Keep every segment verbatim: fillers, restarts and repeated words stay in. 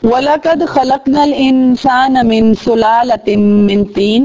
وَلَقَدْ خَلَقْنَا الْإِنسَانَ مِنْ سُلَالَةٍ مِّنْ طِينٍ.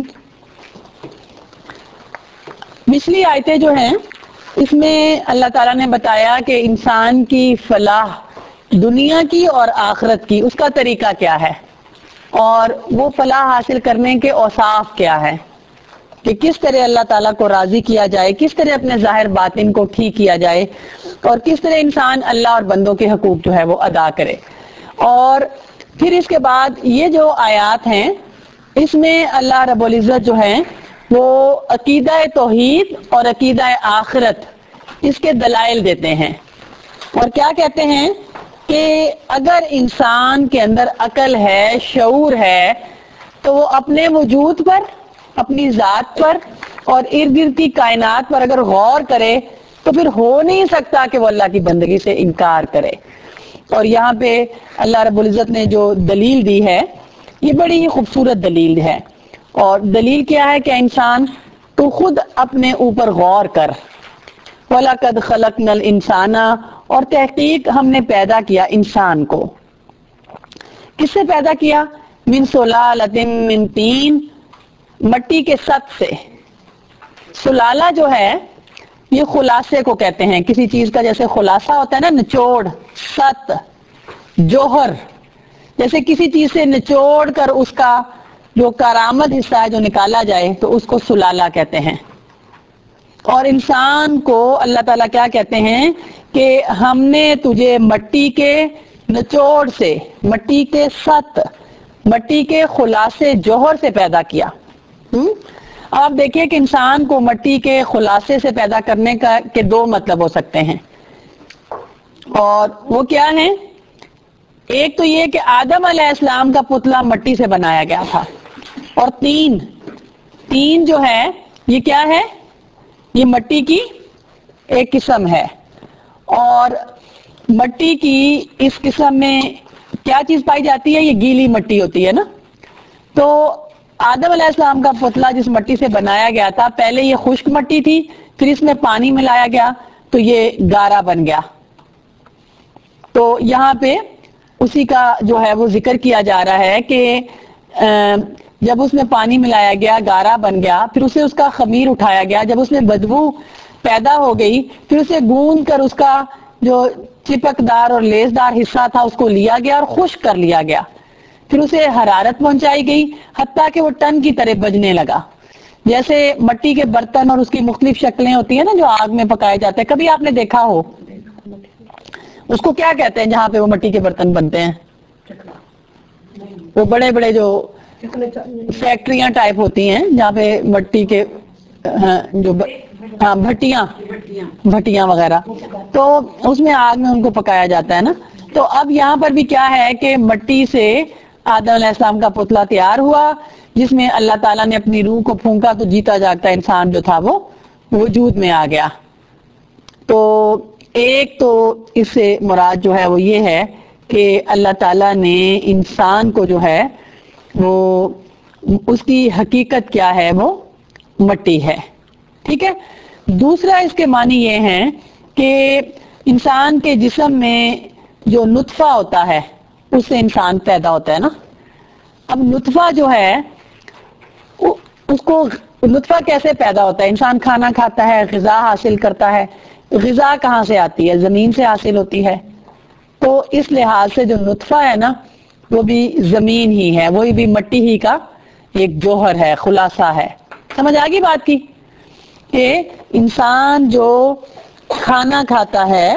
پچھلی آیتیں جو ہیں اس میں اللہ تعالیٰ نے بتایا کہ انسان کی فلاح دنیا کی اور آخرت کی اس کا طریقہ کیا ہے، اور وہ فلاح حاصل کرنے کے اوصاف کیا ہے، کہ کس طرح اللہ تعالیٰ کو راضی کیا جائے، کس طرح اپنے ظاہر باطن کو ٹھیک کیا جائے، اور کس طرح انسان اللہ اور بندوں کے حقوق جو ہے وہ ادا کرے. اور پھر اس کے بعد یہ جو آیات ہیں اس میں اللہ رب العزت جو ہے وہ عقیدہ توحید اور عقیدہ آخرت اس کے دلائل دیتے ہیں، اور کیا کہتے ہیں کہ اگر انسان کے اندر عقل ہے، شعور ہے، تو وہ اپنے وجود پر، اپنی ذات پر اور ارد گرد کی کائنات پر اگر غور کرے تو پھر ہو نہیں سکتا کہ وہ اللہ کی بندگی سے انکار کرے. اور یہاں پہ اللہ رب العزت نے جو دلیل دی ہے یہ بڑی ہی خوبصورت دلیل ہے. اور دلیل کیا ہے کہ انسان تو خود اپنے اوپر غور کر. وَلَقَدْ خَلَقْنَا الْإِنسَانَ، اور تحقیق ہم نے پیدا کیا انسان کو. کس سے پیدا کیا؟ من سلالۃ من طین، مٹی کے ست سے. سلالہ جو ہے یہ خلاصے کو کہتے ہیں، کسی چیز کا جیسے خلاصہ ہوتا ہے نا، نچوڑ، ست، جوہر، جیسے کسی چیز سے نچوڑ کر اس کا جو کارآمد حصہ ہے جو نکالا جائے تو اس کو سلالہ کہتے ہیں. اور انسان کو اللہ تعالیٰ کیا کہتے ہیں کہ ہم نے تجھے مٹی کے نچوڑ سے، مٹی کے ست، مٹی کے خلاصے جوہر سے پیدا کیا. آپ دیکھیں کہ انسان کو مٹی کے خلاصے سے پیدا کرنے کا کے دو مطلب ہو سکتے ہیں، اور وہ کیا ہیں؟ ایک تو یہ کہ آدم علیہ السلام کا پتلا مٹی سے بنایا گیا تھا، اور تین تین جو ہے یہ کیا ہے؟ یہ مٹی کی ایک قسم ہے. اور مٹی کی اس قسم میں کیا چیز پائی جاتی ہے؟ یہ گیلی مٹی ہوتی ہے نا. تو آدم علیہ السلام کا پتلا جس مٹی سے بنایا گیا تھا پہلے یہ خشک مٹی تھی، پھر اس میں پانی ملایا گیا تو یہ گارا بن گیا. تو یہاں پہ اسی کا جو ہے وہ ذکر کیا جا رہا ہے کہ جب اس میں پانی ملایا گیا گارا بن گیا، پھر اسے اس کا خمیر اٹھایا گیا، جب اس میں بدبو پیدا ہو گئی پھر اسے گوند کر اس کا جو چپکدار اور لیسدار حصہ تھا اس کو لیا گیا اور خشک کر لیا گیا، پھر اسے حرارت پہنچائی گئی حتیٰ کہ وہ ٹن کی طرح بجنے لگا. جیسے مٹی کے برتن اور اس کی مختلف شکلیں ہوتی ہیں نا جو آگ میں پکائے جاتے ہیں، کبھی آپ نے دیکھا ہو اس کو کیا کہتے ہیں جہاں پہ وہ مٹی کے برتن بنتے ہیں؟ وہ بڑے بڑے جو فیکٹریاں ٹائپ ہوتی ہیں جہاں پہ مٹی کے ہاں جو ہاں بھٹیاں بھٹیاں وغیرہ، تو اس میں آگ میں ان کو پکایا جاتا ہے نا. تو اب یہاں پر بھی کیا ہے کہ مٹی سے آدم علیہ السلام کا پتلا تیار ہوا جس میں اللہ تعالیٰ نے اپنی روح کو پھونکا تو جیتا جاگتا انسان جو تھا وہ وجود میں آ گیا. تو ایک تو اس سے مراد جو ہے وہ یہ ہے کہ اللہ تعالیٰ نے انسان کو جو ہے وہ اس کی حقیقت کیا ہے؟ وہ مٹی ہے. ٹھیک ہے. دوسرا اس کے معنی یہ ہیں کہ انسان کے جسم میں جو نطفہ ہوتا ہے اس سے انسان پیدا ہوتا ہے نا. اب نطفہ جو ہے اس کو نطفہ کیسے پیدا ہوتا ہے؟ انسان کھانا کھاتا ہے، غذا حاصل کرتا ہے، غذا کہاں سے آتی ہے؟ زمین سے حاصل ہوتی ہے. تو اس لحاظ سے جو نطفہ ہے نا وہ بھی زمین ہی ہے، وہی بھی مٹی ہی کا ایک جوہر ہے، خلاصہ ہے. سمجھ آ گئی بات کی کہ انسان جو کھانا کھاتا ہے،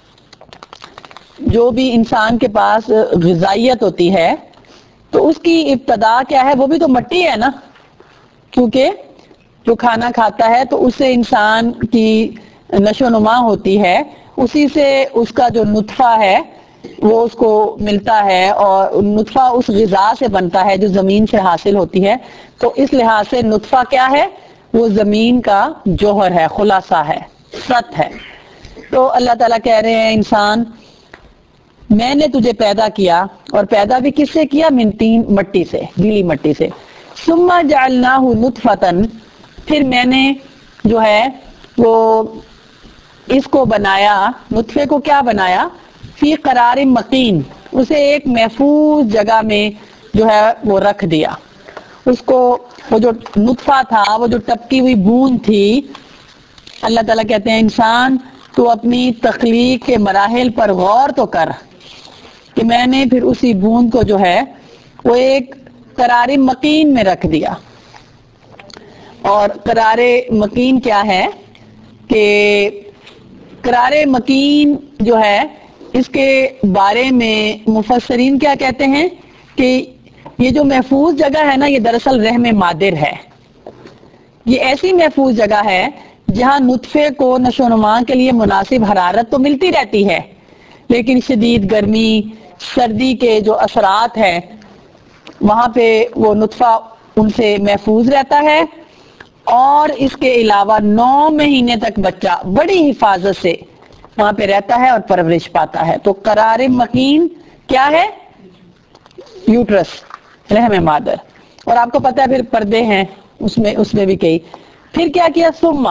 جو بھی انسان کے پاس غذائیت ہوتی ہے تو اس کی ابتدا کیا ہے؟ وہ بھی تو مٹی ہے نا، کیونکہ جو کھانا کھاتا ہے تو اس سے انسان کی نشو و نما ہوتی ہے، اسی سے اس کا جو نطفہ ہے وہ اس کو ملتا ہے، اور نطفہ اس غذا سے بنتا ہے جو زمین سے حاصل ہوتی ہے. تو اس لحاظ سے نطفہ کیا ہے؟ وہ زمین کا جوہر ہے، خلاصہ ہے، ست ہے. تو اللہ تعالیٰ کہہ رہے ہیں انسان میں نے تجھے پیدا کیا، اور پیدا بھی کس سے کیا؟ من طین، مٹی سے، گیلی مٹی سے. ثم جعلناہ نطفۃ، پھر میں نے جو ہے وہ اس کو بنایا، نطفے کو کیا بنایا؟ فی قرار مکین، اسے ایک محفوظ جگہ میں جو ہے وہ رکھ دیا. اس کو وہ جو نطفہ تھا، وہ جو ٹپکی ہوئی بوند تھی، اللہ تعالیٰ کہتے ہیں انسان تو اپنی تخلیق کے مراحل پر غور تو کر کہ میں نے پھر اسی بوند کو جو ہے وہ ایک قرار مکین میں رکھ دیا. اور قرار مکین کیا ہے کہ قرار مکین جو ہے اس کے بارے میں مفسرین کیا کہتے ہیں کہ یہ جو محفوظ جگہ ہے نا، یہ دراصل رحم مادر ہے. یہ ایسی محفوظ جگہ ہے جہاں نطفے کو نشو و نما کے لیے مناسب حرارت تو ملتی رہتی ہے، لیکن شدید گرمی، سردی کے جو اثرات ہیں وہاں پہ وہ نطفہ ان سے محفوظ رہتا ہے. اور اس کے علاوہ نو مہینے تک بچہ بڑی حفاظت سے وہاں پہ رہتا ہے اور پرورش پاتا ہے. تو قرار مکین کیا ہے؟ یوٹرس، رحم مادر. اور آپ کو پتہ ہے پھر پردے ہیں اس میں اس میں بھی کئی. پھر کیا کیا؟ ثم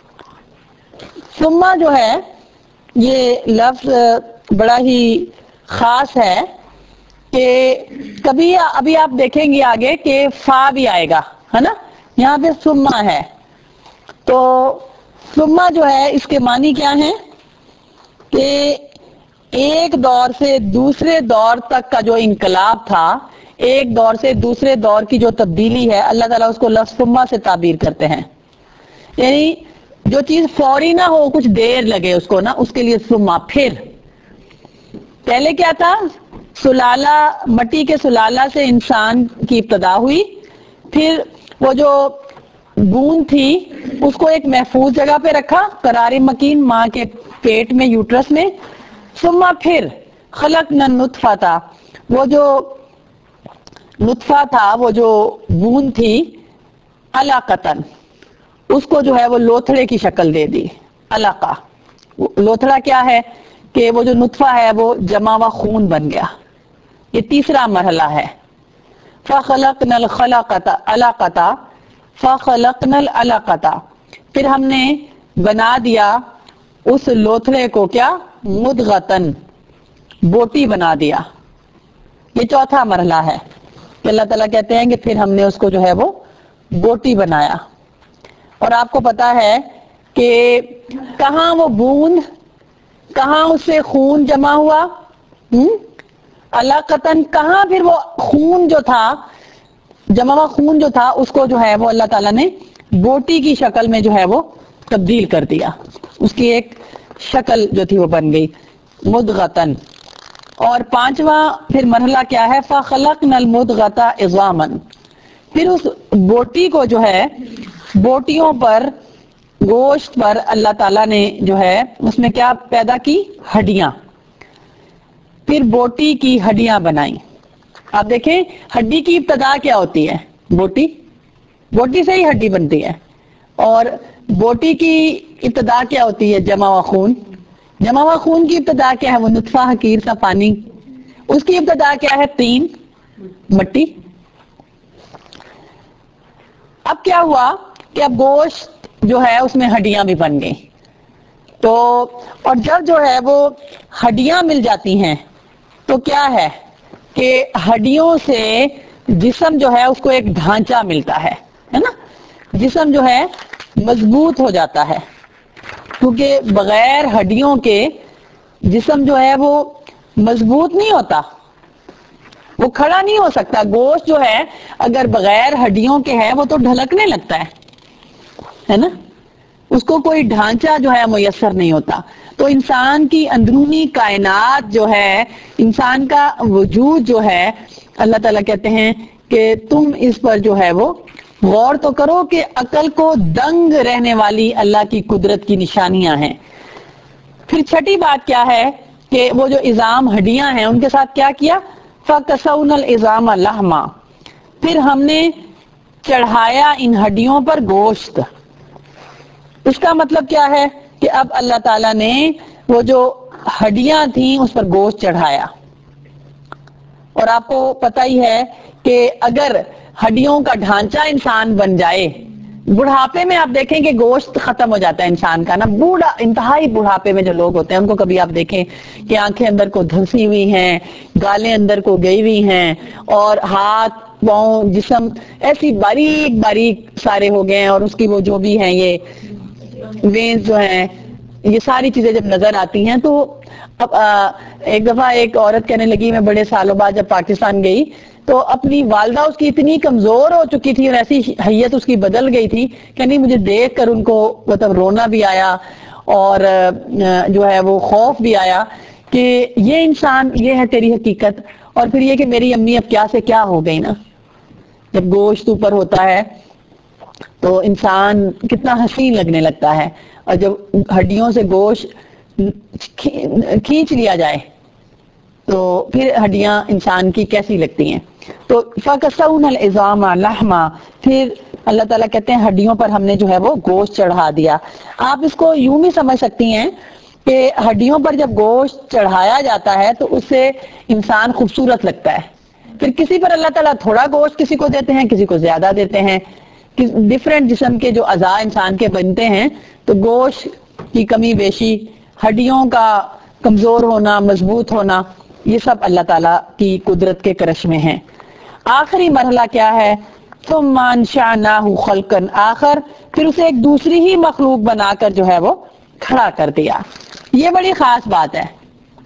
ثم جو ہے یہ لفظ بڑا ہی خاص ہے کہ کبھی ابھی آپ دیکھیں گے آگے کہ فا بھی آئے گا، ہے نا؟ یہاں پہ ثم ہے. تو ثم جو ہے اس کے معنی کیا ہیں کہ ایک دور سے دوسرے دور تک کا جو انقلاب تھا، ایک دور سے دوسرے دور کی جو تبدیلی ہے، اللہ تعالیٰ اس کو لفظ ثم سے تعبیر کرتے ہیں. یعنی جو چیز فوری نہ ہو، کچھ دیر لگے اس کو نا، اس کے لیے ثم. پھر پہلے کیا تھا؟ سلالہ، مٹی کے سلالہ سے انسان کی ابتدا ہوئی. پھر وہ جو بوند تھی اس کو ایک محفوظ جگہ پہ رکھا، قرار مکین، ماں کے پیٹ میں، یوٹرس میں. ثم پھر خلقنا النطفہ تھا، وہ جو نطفہ تھا، وہ جو بوند تھی، علقۃً، اس کو جو ہے وہ لوتھڑے کی شکل دے دی. علقہ، لوتھڑا کیا ہے کہ وہ جو نطفہ ہے وہ جمع و خون بن گیا. یہ تیسرا مرحلہ ہے. فخلقنا الخلقۃ علقۃ فخلقنا العلقۃ، پھر ہم نے بنا دیا اس لوتھڑے کو کیا؟ مدغۃً، بوٹی بنا دیا. یہ چوتھا مرحلہ ہے کہ اللہ تعالیٰ کہتے ہیں کہ پھر ہم نے اس کو جو ہے وہ بوٹی بنایا. اور آپ کو پتا ہے کہ کہاں وہ بوند، کہاں اس سے خون جمع ہوا؟ ہم؟ علقۃً، کہاں پھر وہ خون جو تھا، جمع ہوا خون جو تھا، اس کو جو ہے وہ اللہ تعالیٰ نے بوٹی کی شکل میں جو ہے وہ تبدیل کر دیا. اس کی ایک شکل جو تھی وہ بن گئی، مدغۃً. اور پانچواں پھر مرحلہ کیا ہے؟ فخلقنا المدغۃ عظامًا، پھر اس بوٹی کو جو ہے، بوٹیوں پر، گوشت پر اللہ تعالیٰ نے جو ہے اس میں کیا پیدا کی؟ ہڈیاں. پھر بوٹی کی ہڈیاں بنائیں. آپ دیکھیں ہڈی کی ابتدا کیا ہوتی ہے؟ بوٹی. بوٹی سے ہی ہڈی بنتی ہے. اور بوٹی کی ابتدا کیا ہوتی ہے؟ جمع و خون. جمع و خون کی ابتدا کیا ہے؟ وہ نطفہ حقیر سا پانی. اس کی ابتدا کیا ہے؟ طین، مٹی. اب کیا ہوا کہ اب گوشت جو ہے اس میں ہڈیاں بھی بن گئی. تو اور جب جو ہے وہ ہڈیاں مل جاتی ہیں تو کیا ہے کہ ہڈیوں سے جسم جو ہے اس کو ایک ڈھانچہ ملتا ہے ہے نا؟ جسم جو ہے مضبوط ہو جاتا ہے، کیونکہ بغیر ہڈیوں کے جسم جو ہے وہ مضبوط نہیں ہوتا، وہ کھڑا نہیں ہو سکتا. گوشت جو ہے اگر بغیر ہڈیوں کے ہے وہ تو ڈھلکنے لگتا ہے ہے نا؟ اس کو کوئی ڈھانچہ جو ہے میسر نہیں ہوتا. تو انسان کی اندرونی کائنات جو ہے، انسان کا وجود جو ہے، اللہ تعالیٰ کہتے ہیں کہ تم اس پر جو ہے وہ غور تو کرو کہ عقل کو دنگ رہنے والی اللہ کی قدرت کی نشانیاں ہیں. پھر چھٹی بات کیا ہے کہ وہ جو عظام ہڈیاں ہیں ان کے ساتھ کیا کیا؟ فَكَسَوْنَا الْعِظَامَ لَحْمًا، پھر ہم نے چڑھایا ان ہڈیوں پر گوشت. اس کا مطلب کیا ہے کہ اب اللہ تعالیٰ نے وہ جو ہڈیاں تھیں اس پر گوشت چڑھایا. اور آپ کو پتہ ہی ہے کہ اگر ہڈیوں کا ڈھانچہ انسان بن جائے بڑھاپے میں آپ دیکھیں کہ گوشت ختم ہو جاتا ہے انسان کا نا، بوڑھا انتہائی بڑھاپے میں جو لوگ ہوتے ہیں ان کو کبھی آپ دیکھیں کہ آنکھیں اندر کو دھنسی ہوئی ہیں، گالیں اندر کو گئی ہوئی ہیں، اور ہاتھ پاؤں جسم ایسی باریک باریک سارے ہو گئے ہیں، اور اس کی وہ جو بھی ہیں یہ وینز جو ہیں، یہ ساری چیزیں جب نظر آتی ہیں تو اب ایک دفعہ ایک عورت کہنے لگی، میں بڑے سالوں بعد جب پاکستان گئی تو اپنی والدہ اس کی اتنی کمزور ہو چکی تھی اور ایسی حیت اس کی بدل گئی تھی کہ نہیں، مجھے دیکھ کر ان کو مطلب رونا بھی آیا اور جو ہے وہ خوف بھی آیا کہ یہ انسان، یہ ہے تیری حقیقت۔ اور پھر یہ کہ میری امی اب کیا سے کیا ہو گئی نا، جب گوشت اوپر ہوتا ہے تو انسان کتنا حسین لگنے لگتا ہے، اور جب ہڈیوں سے گوشت کھینچ لیا جائے تو پھر ہڈیاں انسان کی کیسی لگتی ہیں۔ تو فَكَسَوْنَا الْعِظَامَ لَحْمًا، پھر اللہ تعالیٰ کہتے ہیں ہڈیوں پر ہم نے جو ہے وہ گوشت چڑھا دیا۔ آپ اس کو یوں بھی سمجھ سکتی ہیں کہ ہڈیوں پر جب گوشت چڑھایا جاتا ہے تو اس سے انسان خوبصورت لگتا ہے۔ پھر کسی پر اللہ تعالیٰ تھوڑا گوشت کسی کو دیتے ہیں، کسی کو زیادہ دیتے ہیں، ڈفرینٹ جسم کے جو اعضاء انسان کے بنتے ہیں تو گوشت کی کمی بیشی، ہڈیوں کا کمزور ہونا، مضبوط ہونا، یہ سب اللہ تعالیٰ کی قدرت کے کرش میں ہیں۔ آخری مرحلہ کیا ہے؟ ثم انشأناه خلقا آخر، پھر اسے ایک دوسری ہی مخلوق بنا کر جو ہے وہ کھڑا کر دیا۔ یہ بڑی خاص بات ہے،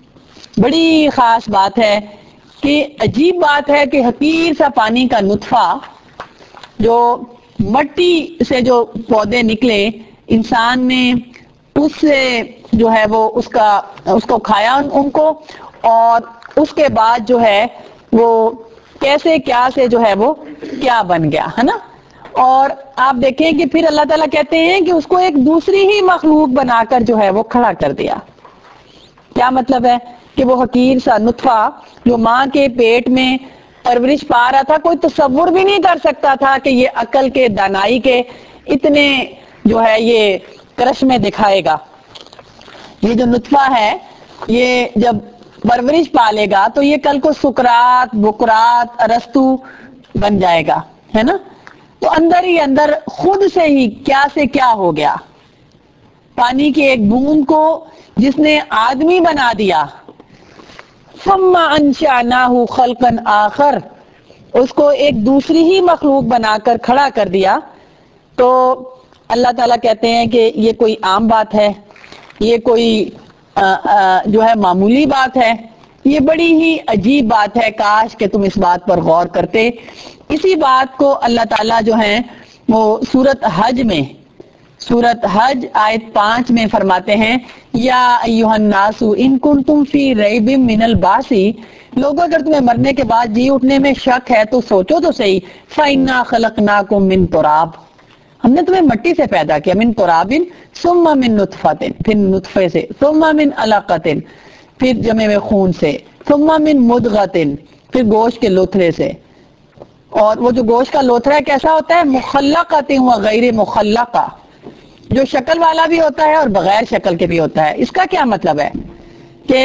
بڑی خاص بات ہے کہ عجیب بات ہے کہ حقیر سا پانی کا نطفہ جو مٹی سے جو پودے نکلے، انسان نے اس سے جو ہے وہ اس کا اس کو کھایا ان کو، اور اس کے بعد جو ہے وہ کیسے کیا سے جو ہے وہ کیا بن گیا ہے نا۔ اور آپ دیکھیں کہ پھر اللہ تعالیٰ کہتے ہیں کہ اس کو ایک دوسری ہی مخلوق بنا کر جو ہے وہ کھڑا کر دیا۔ کیا مطلب ہے؟ کہ وہ حقیر سا نطفہ جو ماں کے پیٹ میں پرورش پا رہا تھا، کوئی تصور بھی نہیں کر سکتا تھا کہ یہ عقل کے، دانائی کے اتنے جو ہے یہ کرشمے دکھائے گا۔ یہ جو نطفہ ہے یہ جب پرورش پالے گا تو یہ کل کو سکرات، بکرات، ارسطو بن جائے گا، ہے نا۔ تو اندر ہی اندر خود سے ہی کیا سے کیا ہو گیا، پانی کی ایک بوند کو جس نے آدمی بنا دیا۔ ثم انشأناه خلقا آخر، اس کو ایک دوسری ہی مخلوق بنا کر کھڑا کر دیا۔ تو اللہ تعالیٰ کہتے ہیں کہ یہ کوئی عام بات ہے، یہ کوئی آ آ جو ہے معمولی بات ہے، یہ بڑی ہی عجیب بات ہے، کاش کہ تم اس بات پر غور کرتے۔ اسی بات کو اللہ تعالیٰ جو ہیں وہ سورۃ حج میں، سورۃ حج آیت پانچ میں فرماتے ہیں، یا ایھا الناس ان کنتم فی ریب من البعث، لوگوں اگر تمہیں مرنے کے بعد جی اٹھنے میں شک ہے تو سوچو تو صحیح، فإنا خلقناکم من تراب، ہم نے تمہیں مٹی سے پیدا کیا، من تراب ثم من نطفۃ، پھر نطفے سے، ثم من علقۃ، پھر جمے ہوئے خون سے، ثم من مضغۃ، پھر گوشت کے لوتھڑے سے۔ اور وہ جو گوشت کا لوتھڑا کیسا ہوتا ہے؟ مخلقۃ و غیر مخلقہ، جو شکل والا بھی ہوتا ہے اور بغیر شکل کے بھی ہوتا ہے۔ اس کا کیا مطلب ہے کہ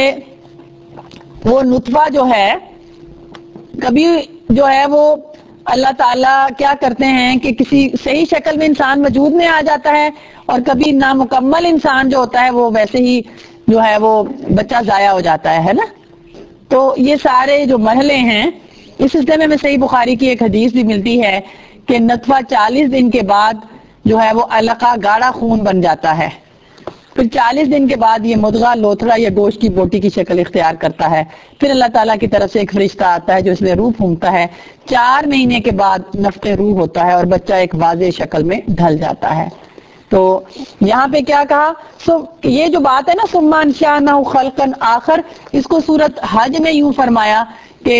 وہ نطفہ جو ہے کبھی جو ہے وہ اللہ تعالیٰ کیا کرتے ہیں کہ کسی صحیح شکل میں انسان وجود میں آ جاتا ہے، اور کبھی نامکمل انسان جو ہوتا ہے وہ ویسے ہی جو ہے وہ بچہ ضائع ہو جاتا ہے، ہے نا۔ تو یہ سارے جو مرحلے ہیں، اس سلسلے میں ہمیں صحیح بخاری کی ایک حدیث بھی ملتی ہے کہ نطفہ چالیس دن کے بعد جو ہے وہ علقہ گاڑھا خون بن جاتا ہے، پھر چالیس دن کے بعد یہ مضغہ لوتھڑا یا گوشت کی بوٹی کی شکل اختیار کرتا ہے، پھر اللہ تعالیٰ کی طرف سے ایک فرشتہ آتا ہے جو اس میں روح پھونکتا ہے، چار مہینے کے بعد نفخ روح ہوتا ہے اور بچہ ایک واضح شکل میں ڈھل جاتا ہے۔ تو یہاں پہ کیا کہا؟ سو یہ جو بات ہے نا ثم انشأناه خلقا آخر، اس کو سورۃ حج میں یوں فرمایا کہ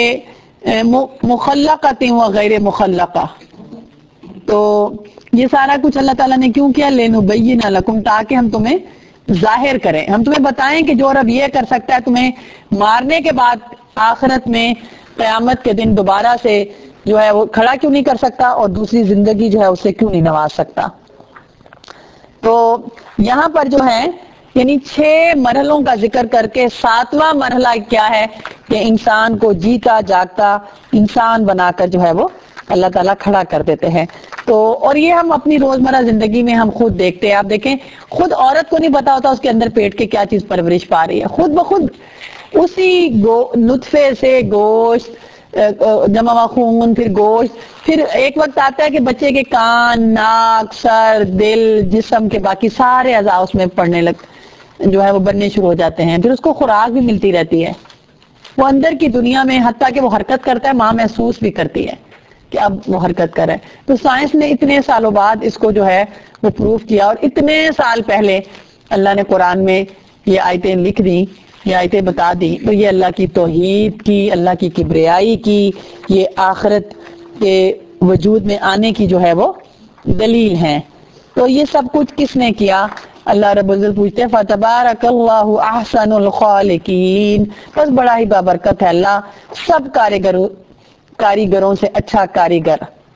مخلقۃ و غیر مخلقہ۔ تو یہ سارا کچھ اللہ تعالیٰ نے کیوں کیا؟ لِنُبَيِّنَ لَكُمْ، تاکہ ہم تمہیں ظاہر کریں، ہم تمہیں بتائیں کہ جو رب یہ کر سکتا ہے تمہیں مارنے کے بعد آخرت میں قیامت کے دن دوبارہ سے جو ہے وہ کھڑا کیوں نہیں کر سکتا، اور دوسری زندگی جو ہے اسے کیوں نہیں نواز سکتا۔ تو یہاں پر جو ہے یعنی چھ مرحلوں کا ذکر کر کے ساتواں مرحلہ کیا ہے کہ انسان کو جیتا جاگتا انسان بنا کر جو ہے وہ اللہ تعالیٰ کھڑا کر دیتے ہیں. تو اور یہ ہم اپنی روزمرہ زندگی میں ہم خود دیکھتے ہیں. آپ دیکھیں خود عورت کو نہیں پتا ہوتا اس کے اندر پیٹ کے کیا چیز پرورش پا رہی ہے. خود بخود اسی گو نطفے سے گوشت جمع ہوا خون پھر گوشت پھر ایک وقت آتا ہے کہ بچے کے کان ناک سر دل جسم کے باقی سارے اعضاء اس میں پڑنے لگ جو ہے وہ بننے شروع ہو جاتے ہیں. پھر اس کو خوراک بھی ملتی رہتی ہے. وہ اندر کی دنیا میں حتیٰ کہ وہ حرکت کرتا ہے ماں محسوس بھی کرتی ہے کہ اب وہ حرکت کر رہا ہے. تو سائنس نے اتنے سالوں بعد اس کو جو ہے وہ پروف کیا اور اتنے سال پہلے اللہ نے قرآن میں یہ آیتیں لکھ دی یہ آیتیں بتا دی. تو یہ اللہ کی توحید کی اللہ کی کبریائی کی یہ آخرت کے وجود میں آنے کی جو ہے وہ دلیل ہیں. تو یہ سب کچھ کس نے کیا؟ اللہ رب العزت پوچھتے ہیں فتبارک اللہ احسن الخالقین. بس بڑا ہی بابرکت ہے اللہ سب کاریگروں کاریگروں سے اچھا کاریگر.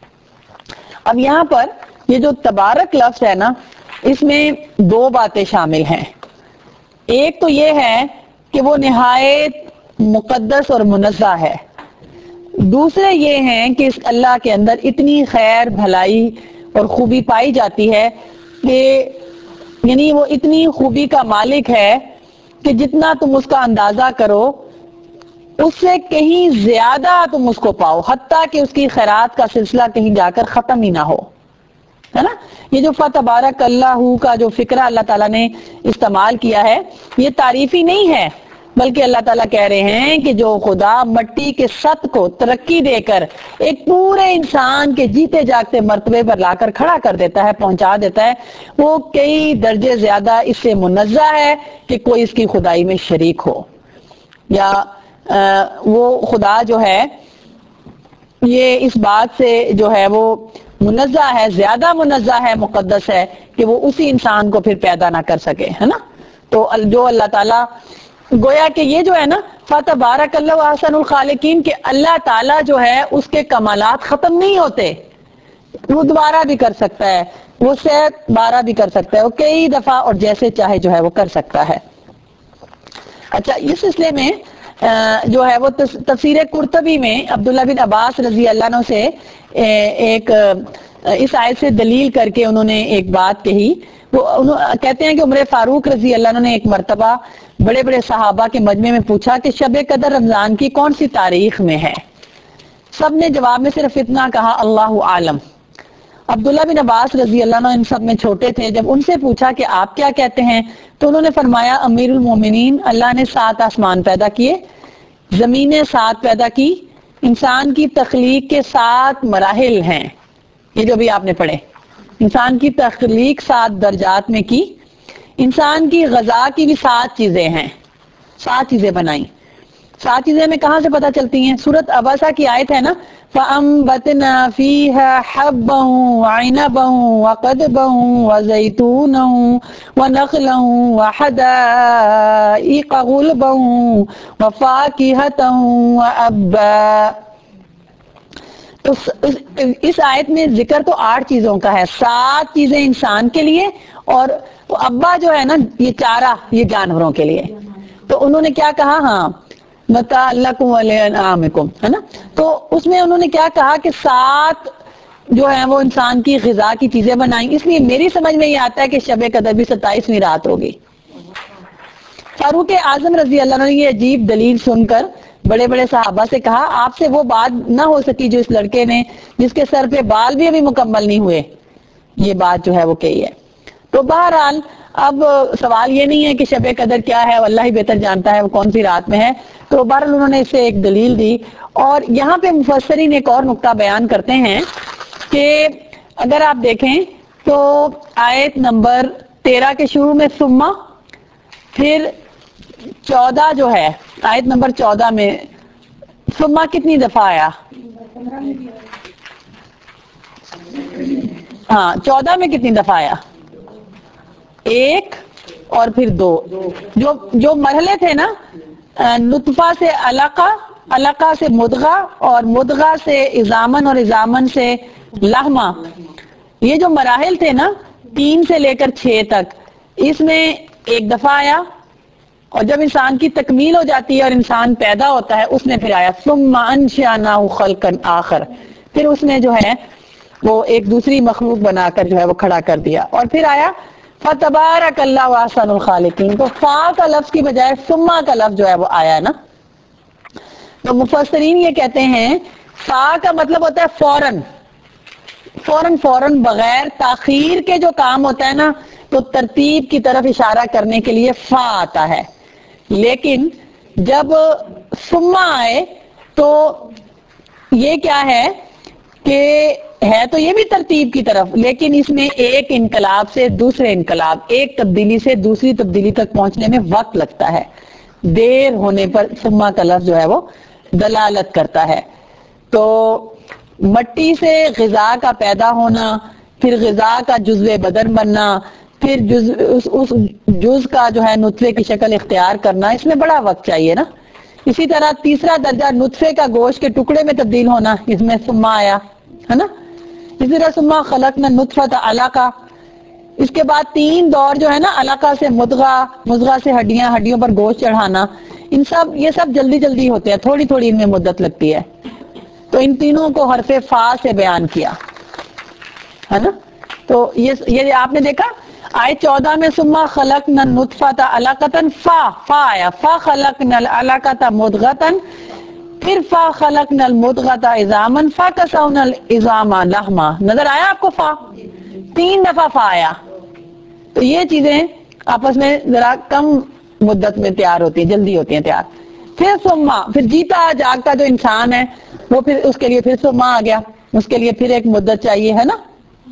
اب یہاں پر یہ جو تبارک لفظ ہے نا اس میں دو باتیں شامل ہیں. ایک تو یہ ہے کہ وہ نہایت مقدس اور منزہ ہے. دوسرے یہ ہیں کہ اس اللہ کے اندر اتنی خیر بھلائی اور خوبی پائی جاتی ہے کہ یعنی وہ اتنی خوبی کا مالک ہے کہ جتنا تم اس کا اندازہ کرو اس سے کہیں زیادہ تم اس کو پاؤ حتیٰ کہ اس کی خیرات کا سلسلہ کہیں جا کر ختم ہی نہ ہو. ہے نا یہ جو فتبارک اللہ کا جو فکرہ اللہ تعالیٰ نے استعمال کیا ہے یہ تعریفی نہیں ہے بلکہ اللہ تعالیٰ کہہ رہے ہیں کہ جو خدا مٹی کے سط کو ترقی دے کر ایک پورے انسان کے جیتے جاگتے مرتبے پر لا کر کھڑا کر دیتا ہے پہنچا دیتا ہے وہ کئی درجے زیادہ اس سے منزہ ہے کہ کوئی اس کی خدائی میں شریک ہو. یا وہ خدا جو ہے یہ اس بات سے جو ہے وہ منزہ ہے زیادہ منزہ ہے مقدس ہے کہ وہ اسی انسان کو پھر پیدا نہ کر سکے. ہے نا تو جو اللہ تعالیٰ گویا کہ یہ جو ہے نا فتبارک اللہ احسن الخالقین کہ اللہ تعالیٰ جو ہے اس کے کمالات ختم نہیں ہوتے. وہ دوبارہ بھی کر سکتا ہے وہ صحت بارہ بھی کر سکتا ہے وہ کئی دفعہ اور جیسے چاہے جو ہے وہ کر سکتا ہے. اچھا اس سلسلے میں جو ہے وہ تفسیر قرطبی میں عبداللہ بن عباس رضی اللہ عنہ سے ایک اس آیت سے دلیل کر کے انہوں نے ایک بات کہی. وہ کہتے ہیں کہ عمر فاروق رضی اللہ عنہ نے ایک مرتبہ بڑے بڑے صحابہ کے مجمع میں پوچھا کہ شب قدر رمضان کی کون سی تاریخ میں ہے. سب نے جواب میں صرف اتنا کہا اللہ عالم. عبداللہ بن عباس رضی اللہ عنہ ان سب میں چھوٹے تھے. جب ان سے پوچھا کہ آپ کیا کہتے ہیں تو انہوں نے فرمایا امیر المومنین اللہ نے سات آسمان پیدا کیے زمینیں سات پیدا کی انسان کی تخلیق کے سات مراحل ہیں. یہ جو بھی آپ نے پڑھے انسان کی تخلیق سات درجات میں کی انسان کی غذا کی بھی سات چیزیں ہیں سات چیزیں بنائیں. سات چیزیں ہمیں کہاں سے پتہ چلتی ہیں؟ سورۃ عبسہ کی آیت ہے نا فَأَنبَتْنَا فِيهَا حَبًّا وَعِنَبًا وَقَضْبًا وَزَيْتُونًا وَنَخْلًا وَحَدَائِقَ غُلْبًا وَفَاكِهَةً وَأَبًّا. تو اس آیت میں ذکر تو آٹھ چیزوں کا ہے سات چیزیں انسان کے لیے اور ابا جو ہے نا یہ چارہ یہ جانوروں کے لیے. تو انہوں نے کیا کہا ہاں متاع لکم ولانعامکم ہے نا. تو اس میں انہوں نے کیا کہا کہ سات جو ہے وہ انسان کی غذا کی چیزیں بنائیں. اس لیے میری سمجھ میں یہ آتا ہے کہ شب قدر بھی ستائیسویں رات ہوگی. فاروق اعظم رضی اللہ عنہ نے یہ عجیب دلیل سن کر بڑے بڑے صحابہ سے کہا آپ سے وہ بات نہ ہو سکی جو اس لڑکے نے جس کے سر پہ بال بھی ابھی مکمل نہیں ہوئے یہ بات جو ہے وہ کہی ہے. تو بہرحال اب سوال یہ نہیں ہے کہ شب قدر کیا ہے اللہ ہی بہتر جانتا ہے وہ کون سی رات میں ہے. تو بہرحال انہوں نے اس سے ایک دلیل دی اور یہاں پہ مفسرین ایک اور نقطہ بیان کرتے ہیں کہ اگر آپ دیکھیں تو آیت نمبر تیرہ کے شروع میں ثم پھر چودہ جو ہے آیت نمبر چودہ میں ثم کتنی دفعہ آیا؟ ہاں چودہ میں کتنی دفعہ آیا؟ ایک اور پھر دو. جو جو مرحلے تھے نا نطفہ سے علقہ علقہ سے مدغہ اور مدغہ سے اضامن اور اضامن سے لحمہ یہ جو مراحل تھے نا تین سے لے کر چھ تک اس میں ایک دفعہ آیا اور جب انسان کی تکمیل ہو جاتی ہے اور انسان پیدا ہوتا ہے اس میں پھر آیا ثم انشأناه خلقا آخر پھر اس نے جو ہے وہ ایک دوسری مخلوق بنا کر جو ہے وہ کھڑا کر دیا. اور پھر آیا فَتَبَارَكَ اللَّهُ أَحْسَنُ الْخَالِقِينَ. تو فا کا لفظ کی بجائے ثم کا لفظ جو ہے وہ آیا نا. تو مفسرین یہ کہتے ہیں فا کا مطلب ہوتا ہے فوراً فوراً فوراً بغیر تاخیر کے جو کام ہوتا ہے نا, تو ترتیب کی طرف اشارہ کرنے کے لیے فا آتا ہے. لیکن جب ثم آئے تو یہ کیا ہے کہ ہے تو یہ بھی ترتیب کی طرف, لیکن اس میں ایک انقلاب سے دوسرے انقلاب, ایک تبدیلی سے دوسری تبدیلی تک پہنچنے میں وقت لگتا ہے. دیر ہونے پر ثم کا لفظ جو ہے وہ دلالت کرتا ہے. تو مٹی سے غذا کا پیدا ہونا, پھر غذا کا جزو بدن بننا, پھر جز اس, اس جز کا جو ہے نطفے کی شکل اختیار کرنا, اس میں بڑا وقت چاہیے نا. اسی طرح تیسرا درجہ نطفے کا گوشت کے ٹکڑے میں تبدیل ہونا, اس میں ثم آیا ہے نا. اسی طرح ثم خلقنا النطفۃ علقہ. اس کے بعد تین دور جو ہے نا, علقہ سے مضغہ, مضغہ سے ہڈیاں, ہڈیوں پر گوشت چڑھانا, ان سب یہ سب جلدی جلدی ہوتے ہیں, تھوڑی تھوڑی ان میں مدت لگتی ہے. تو ان تینوں کو حرف فا سے بیان کیا ہے نا. تو یہ یہ آپ نے دیکھا آیت چودہ میں ثم خلقنا النطفۃ علقۃ, فا فا آیا, فخلقنا العلقۃ مضغۃ, پھر فا خلقنا المضغۃ عظاما فکسونا العظام لحما. نظر آیا آپ کو فا؟ تین دفعہ فا آیا. تو یہ چیزیں آپس میں ذرا کم مدت میں تیار ہوتی ہیں, جلدی ہوتی ہیں تیار. پھر ثم, پھر جیتا جاگتا جو انسان ہے وہ پھر اس کے لیے پھر ثم آ گیا, اس کے لیے پھر ایک مدت چاہیے ہے نا.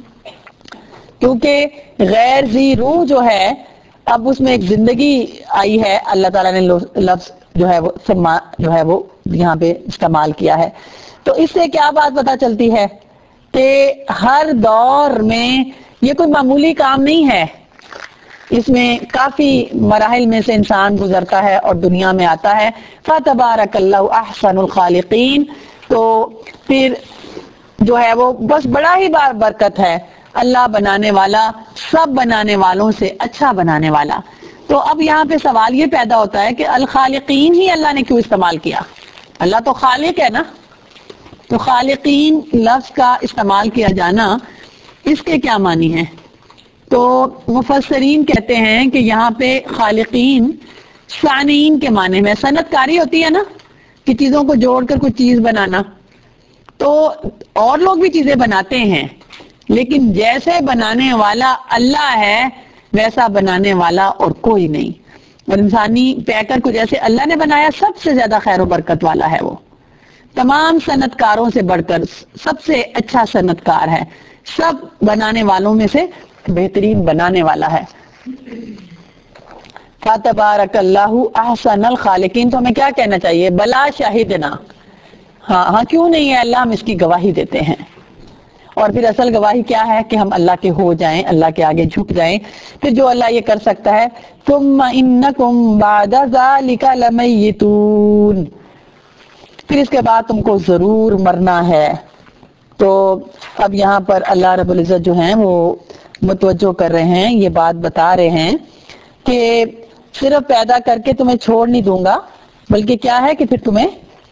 کیونکہ غیر ذی روح جو ہے اب اس میں ایک زندگی آئی ہے, اللہ تعالیٰ نے لفظ جو ہے وہ ثم جو ہے وہ یہاں پہ استعمال کیا ہے. تو اس سے کیا بات پتہ چلتی ہے کہ ہر دور میں یہ کوئی معمولی کام نہیں ہے, اس میں کافی مراحل میں سے انسان گزرتا ہے اور دنیا میں آتا ہے. فَتَبَارَكَ اللَّهُ أَحْسَنُ الْخَالِقِينَ. تو پھر جو ہے وہ بس بڑا ہی بار برکت ہے, اللہ بنانے والا, سب بنانے والوں سے اچھا بنانے والا. تو اب یہاں پہ سوال یہ پیدا ہوتا ہے کہ الخالقین ہی اللہ نے کیوں استعمال کیا؟ اللہ تو خالق ہے نا. تو خالقین لفظ کا استعمال کیا جانا اس کے کیا معنی ہے؟ تو مفسرین کہتے ہیں کہ یہاں پہ خالقین صانعین کے معنی میں, صنعت کاری ہوتی ہے نا کہ چیزوں کو جوڑ کر کوئی چیز بنانا. تو اور لوگ بھی چیزیں بناتے ہیں, لیکن جیسے بنانے والا اللہ ہے ویسا بنانے والا اور کوئی نہیں. اور انسانی پیکر کو جیسے اللہ نے بنایا سب سے زیادہ خیر و برکت والا ہے, وہ تمام صنعت کاروں سے بڑھ کر سب سے اچھا صنعت کار ہے, سب بنانے والوں میں سے بہترین بنانے والا ہے. فَتَبَارَكَ اللَّهُ أَحْسَنَ الْخَالِقِينَ. تو ہمیں کیا کہنا چاہیے؟ بلا شاہدنا, ہاں ہاں کیوں نہیں ہے, اللہ ہم اس کی گواہی دیتے ہیں. اور پھر اصل گواہی کیا ہے کہ ہم اللہ کے ہو جائیں, اللہ کے آگے جھک جائیں. پھر جو اللہ یہ کر سکتا ہے ثُمَّ إِنَّكُمْ بَعْدَ ذَلِكَ لَمَيِّتُونَ, پھر اس کے بعد تم کو ضرور مرنا ہے. تو اب یہاں پر اللہ رب العزت جو ہیں وہ متوجہ کر رہے ہیں, یہ بات بتا رہے ہیں کہ صرف پیدا کر کے تمہیں چھوڑ نہیں دوں گا, بلکہ کیا ہے کہ پھر تمہیں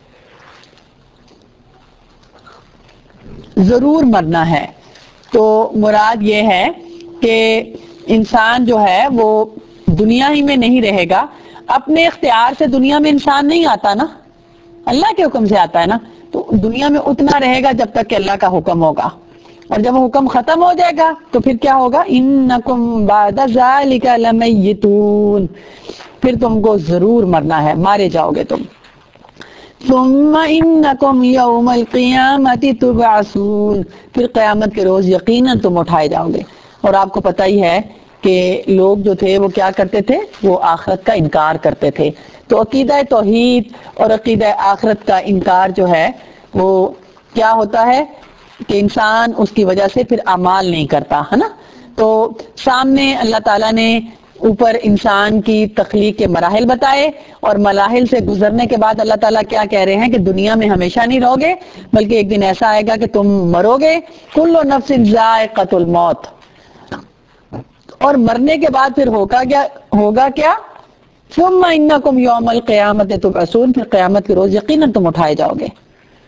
ضرور مرنا ہے. تو مراد یہ ہے کہ انسان جو ہے وہ دنیا ہی میں نہیں رہے گا, اپنے اختیار سے دنیا میں انسان نہیں آتا نا, اللہ کے حکم سے آتا ہے نا. تو دنیا میں اتنا رہے گا جب تک کہ اللہ کا حکم ہوگا, اور جب وہ حکم ختم ہو جائے گا تو پھر کیا ہوگا؟ انکم بعد ذلک لمیتون, پھر تم کو ضرور مرنا ہے, مارے جاؤ گے تم. ثم انکم یوم القیامت تبعثون, پھر قیامت کے روز یقیناً تم اٹھائے جاؤ گے. اور آپ کو پتہ ہی ہے کہ لوگ جو تھے وہ کیا کرتے تھے, وہ آخرت کا انکار کرتے تھے. تو عقیدہ توحید اور عقیدہ آخرت کا انکار جو ہے وہ کیا ہوتا ہے کہ انسان اس کی وجہ سے پھر اعمال نہیں کرتا ہے نا. تو سامنے اللہ تعالیٰ نے اوپر انسان کی تخلیق کے مراحل بتائے, اور مراحل سے گزرنے کے بعد اللہ تعالیٰ کیا کہہ رہے ہیں کہ دنیا میں ہمیشہ نہیں رہو گے, بلکہ ایک دن ایسا آئے گا کہ تم مرو گے. کل نفس ذائقۃ الموت, اور مرنے کے بعد پھر ہوگا کیا ہوگا کیا ثم انکم یوم القیامت تبعثون, پھر قیامت کے روز یقیناً تم اٹھائے جاؤ گے.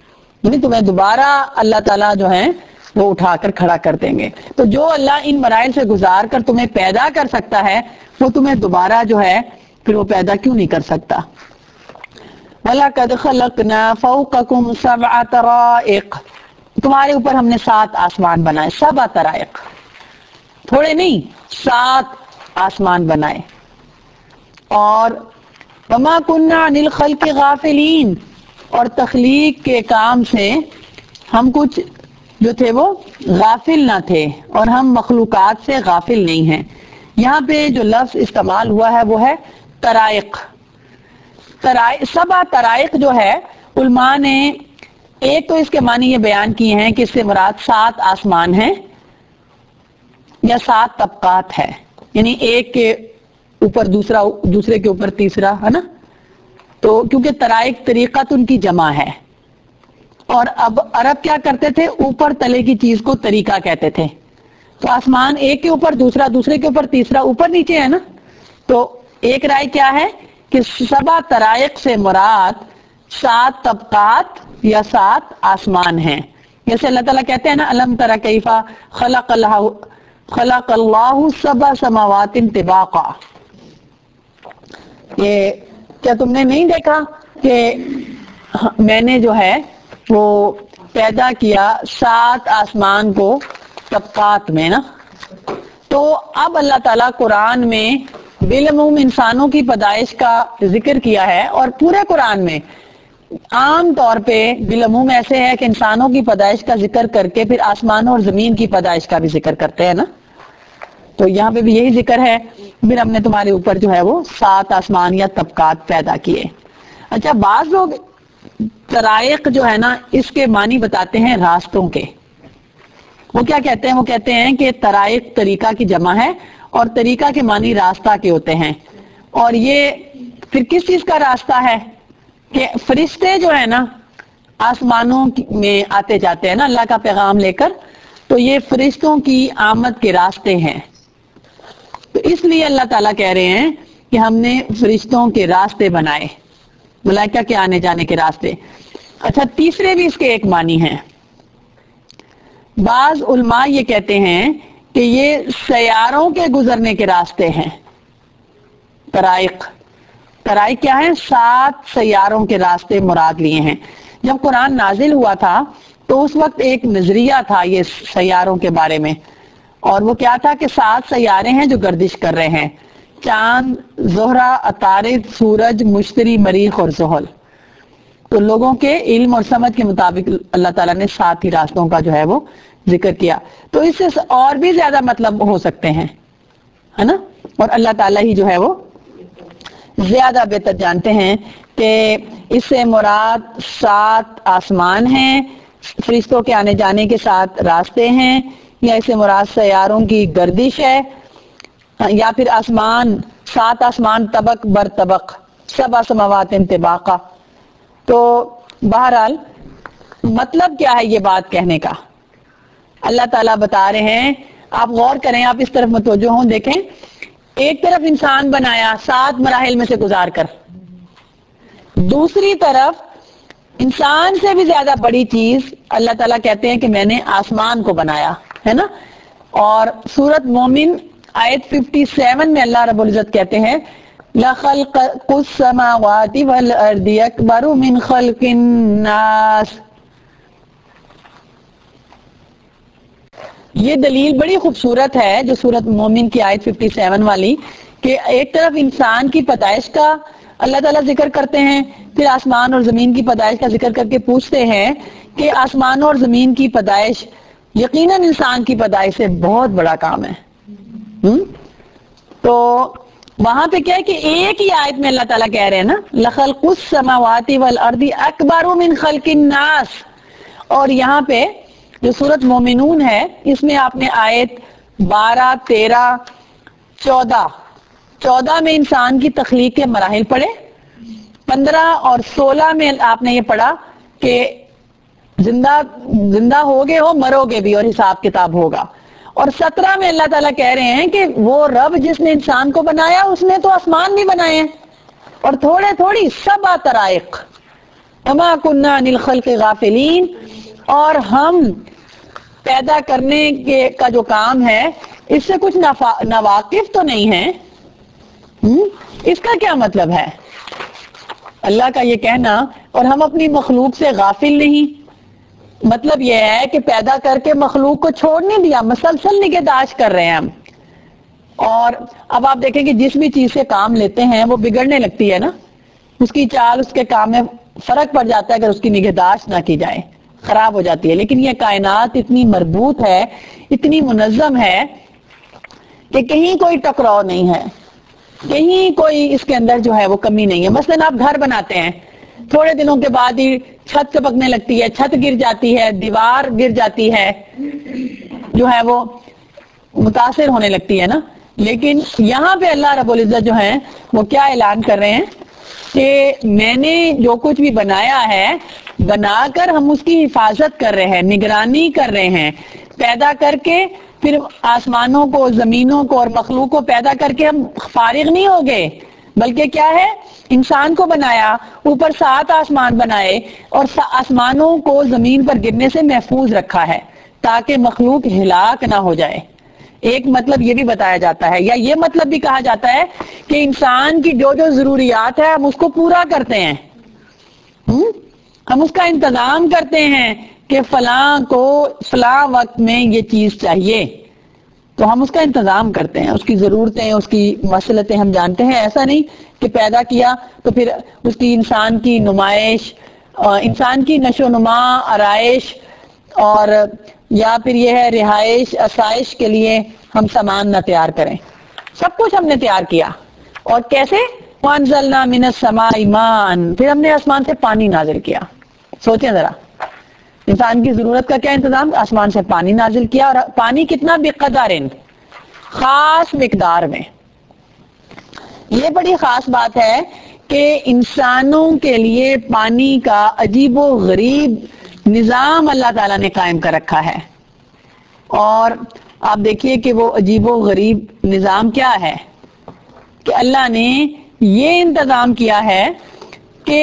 یعنی تمہیں دوبارہ اللہ تعالیٰ جو ہے وہ اٹھا کر کھڑا کر دیں گے. تو جو اللہ ان مراحل سے گزار کر تمہیں پیدا کر سکتا ہے وہ تمہیں دوبارہ جو ہے پھر وہ پیدا کیوں نہیں کر سکتا. وَلَقَدْ خَلَقْنَا فَوْقَكُمْ سَبْعَ طَرَائِقَ, تمہارے اوپر ہم نے سات آسمان بنائے. سبع طرائق, تھوڑے نہیں, سات آسمان بنائے. اور وَمَا كُنَّا عَنِ الْخَلْقِ غَافِلِينَ, اور تخلیق کے کام سے ہم کچھ جو تھے وہ غافل نہ تھے, اور ہم مخلوقات سے غافل نہیں ہیں. یہاں پہ جو لفظ استعمال ہوا ہے وہ ہے طرائق. سبع طرائق جو ہے علماء نے ایک تو اس کے معنی یہ بیان کیے ہیں کہ اس سے مراد سات آسمان ہیں یا سات طبقات ہے, یعنی ایک کے اوپر دوسرا, دوسرے کے اوپر تیسرا, ہے نا. تو کیونکہ طرائق طریقت ان کی جمع ہے, اور اب عرب کیا کرتے تھے, اوپر تلے کی چیز کو طریقہ کہتے تھے. تو آسمان ایک کے اوپر دوسرا, دوسرے کے اوپر تیسرا, اوپر نیچے, ہے نا. تو ایک رائے کیا ہے کہ سبع طرائق سے مراد سات طبقات یا سات آسمان ہیں. جیسے اللہ تعالیٰ کہتے ہیں نا, الم تر کیف خلق اللہ خلق اللہ سبع سماوات طباقا, یہ کیا تم نے نہیں دیکھا کہ میں نے جو ہے وہ پیدا کیا سات آسمان کو طبقات میں, نا. تو اب اللہ تعالیٰ قرآن میں بالعموم انسانوں کی پیدائش کا ذکر کیا ہے, اور پورے قرآن میں عام طور پہ بالعموم ایسے ہے کہ انسانوں کی پیدائش کا ذکر کر کے پھر آسمانوں اور زمین کی پیدائش کا بھی ذکر کرتے ہیں نا. تو یہاں پہ بھی یہی ذکر ہے, پھر ہم نے تمہارے اوپر جو ہے وہ سات آسمان یا طبقات پیدا کیے. اچھا, بعض لوگ طرائق جو ہے نا اس کے معنی بتاتے ہیں راستوں کے. وہ کیا کہتے ہیں, وہ کہتے ہیں کہ طرائق طریقہ کی جمع ہے, اور طریقہ کے معنی راستہ کے ہوتے ہیں. اور یہ پھر کس چیز کا راستہ ہے کہ فرشتے جو ہے نا آسمانوں میں آتے جاتے ہیں نا اللہ کا پیغام لے کر, تو یہ فرشتوں کی آمد کے راستے ہیں. تو اس لیے اللہ تعالیٰ کہہ رہے ہیں کہ ہم نے فرشتوں کے راستے بنائے, ملائکہ کے آنے جانے کے راستے. اچھا, تیسرے بھی اس کے ایک معنی ہیں. بعض علماء یہ کہتے ہیں کہ یہ سیاروں کے گزرنے کے راستے ہیں. طرائق طرائق کیا ہے, سات سیاروں کے راستے مراد لیے ہیں. جب قرآن نازل ہوا تھا تو اس وقت ایک نظریہ تھا یہ سیاروں کے بارے میں, اور وہ کیا تھا کہ سات سیارے ہیں جو گردش کر رہے ہیں, چاند, زہرہ, عطارد, سورج, مشتری, مریخ اور زحل. تو لوگوں کے علم اور سمجھ کے مطابق اللہ تعالیٰ نے سات ہی راستوں کا جو ہے وہ ذکر کیا. تو اس سے اور بھی زیادہ مطلب ہو سکتے ہیں, ہے نا. اور اللہ تعالیٰ ہی جو ہے وہ زیادہ بہتر جانتے ہیں کہ اس سے مراد سات آسمان ہیں, فرشتوں کے آنے جانے کے ساتھ راستے ہیں, یا اسے مراد سیاروں کی گردش ہے, یا پھر آسمان سات آسمان طبق بر طبق سبع سماوات طباقا. تو بہرحال مطلب کیا ہے یہ بات کہنے کا, اللہ تعالیٰ بتا رہے ہیں. آپ غور کریں, آپ اس طرف متوجہ ہوں, دیکھیں ایک طرف انسان بنایا سات مراحل میں سے گزار کر, دوسری طرف انسان سے بھی زیادہ بڑی چیز اللہ تعالیٰ کہتے ہیں کہ میں نے آسمان کو بنایا, ہے نا. اور سورۃ مومن آیت سون میں اللہ رب العزت کہتے ہیں لَخَلْقُ السَّمَاوَاتِ وَالْأَرْضِ أَكْبَرُ مِنْ خَلْقِ النَّاسِ. یہ دلیل بڑی خوبصورت ہے جو سورۃ مومن کی آیت سون والی, کہ ایک طرف انسان کی پیدائش کا اللہ تعالیٰ ذکر کرتے ہیں, پھر آسمان اور زمین کی پیدائش کا ذکر کر کے پوچھتے ہیں کہ آسمانوں اور زمین کی پیدائش یقیناً انسان کی پیدائش سے بہت بڑا کام ہے. ہم؟ تو وہاں پہ کیا ہے کہ ایک ہی آیت میں اللہ تعالیٰ کہہ رہے ہیں نا لَخَلْقُ السَّمَاوَاتِ وَالْأَرْضِ أَكْبَرُ مِنْ خَلْقِ النَّاسِ. اور یہاں پہ جو سورۃ مومنون ہے اس میں آپ نے آیت بارہ, تیرہ, چودہ چودہ میں انسان کی تخلیق کے مراحل پڑھے, پندرہ اور سولہ میں آپ نے یہ پڑھا کہ زندہ زندہ ہوگے ہو, مرو گے بھی, اور حساب کتاب ہوگا. اور سترہ میں اللہ تعالیٰ کہہ رہے ہیں کہ وہ رب جس نے انسان کو بنایا اس نے تو آسمان بھی بنائے ہیں, اور تھوڑے تھوڑی سبع طرائق, وما كنا عن الخلق غافلین، اور ہم پیدا کرنے کے کا جو کام ہے اس سے کچھ ناواقف تو نہیں ہے. اس کا کیا مطلب ہے اللہ کا یہ کہنا اور ہم اپنی مخلوق سے غافل نہیں؟ مطلب یہ ہے کہ پیدا کر کے مخلوق کو چھوڑ نہیں دیا، مسلسل نگہداشت کر رہے ہیں ہم. اور اب آپ دیکھیں کہ جس بھی چیز سے کام لیتے ہیں وہ بگڑنے لگتی ہے نا، اس کی چال اس کے کام میں فرق پڑ جاتا ہے اگر اس کی نگہداشت نہ کی جائے، خراب ہو جاتی ہے. لیکن یہ کائنات اتنی مربوط ہے، اتنی منظم ہے کہ کہیں کوئی ٹکراؤ نہیں ہے، کہیں کوئی اس کے اندر جو ہے وہ کمی نہیں ہے. مثلا آپ گھر بناتے ہیں، تھوڑے دنوں کے بعد ہی چھت چپکنے لگتی ہے، چھت گر جاتی ہے، دیوار گر جاتی ہے، جو ہے وہ متاثر ہونے لگتی ہے نا. لیکن یہاں پہ اللہ رب العزت جو ہے وہ کیا اعلان کر رہے ہیں کہ میں نے جو کچھ بھی بنایا ہے، بنا کر ہم اس کی حفاظت کر رہے ہیں، نگرانی کر رہے ہیں. پیدا کر کے پھر آسمانوں کو، زمینوں کو اور مخلوق کو پیدا کر کے ہم فارغ نہیں ہو گئے، بلکہ کیا ہے، انسان کو بنایا، اوپر سات آسمان بنائے اور آسمانوں کو زمین پر گرنے سے محفوظ رکھا ہے تاکہ مخلوق ہلاک نہ ہو جائے. ایک مطلب یہ بھی بتایا جاتا ہے، یا یہ مطلب بھی کہا جاتا ہے کہ انسان کی جو جو ضروریات ہے ہم اس کو پورا کرتے ہیں، ہم اس کا انتظام کرتے ہیں کہ فلاں کو فلاں وقت میں یہ چیز چاہیے تو ہم اس کا انتظام کرتے ہیں، اس کی ضرورتیں، اس کی مصلحتیں ہم جانتے ہیں. ایسا نہیں کہ پیدا کیا تو پھر اس کی انسان کی نمائش، انسان کی نشو و نما، آرائش، اور یا پھر یہ ہے رہائش، آسائش کے لیے ہم سامان نہ تیار کریں. سب کچھ ہم نے تیار کیا. اور کیسے؟ وَأَنزَلْنَا مِنَ السَّمَاءِ مَاءً، پھر ہم نے آسمان سے پانی نازل کیا. سوچیں ذرا، انسان کی ضرورت کا کیا انتظام؟ آسمان سے پانی نازل کیا، اور پانی کتنا؟ بقدر، خاص مقدار میں. یہ بڑی خاص بات ہے کہ انسانوں کے لیے پانی کا عجیب و غریب نظام اللہ تعالیٰ نے قائم کر رکھا ہے. اور آپ دیکھیے کہ وہ عجیب و غریب نظام کیا ہے کہ اللہ نے یہ انتظام کیا ہے کہ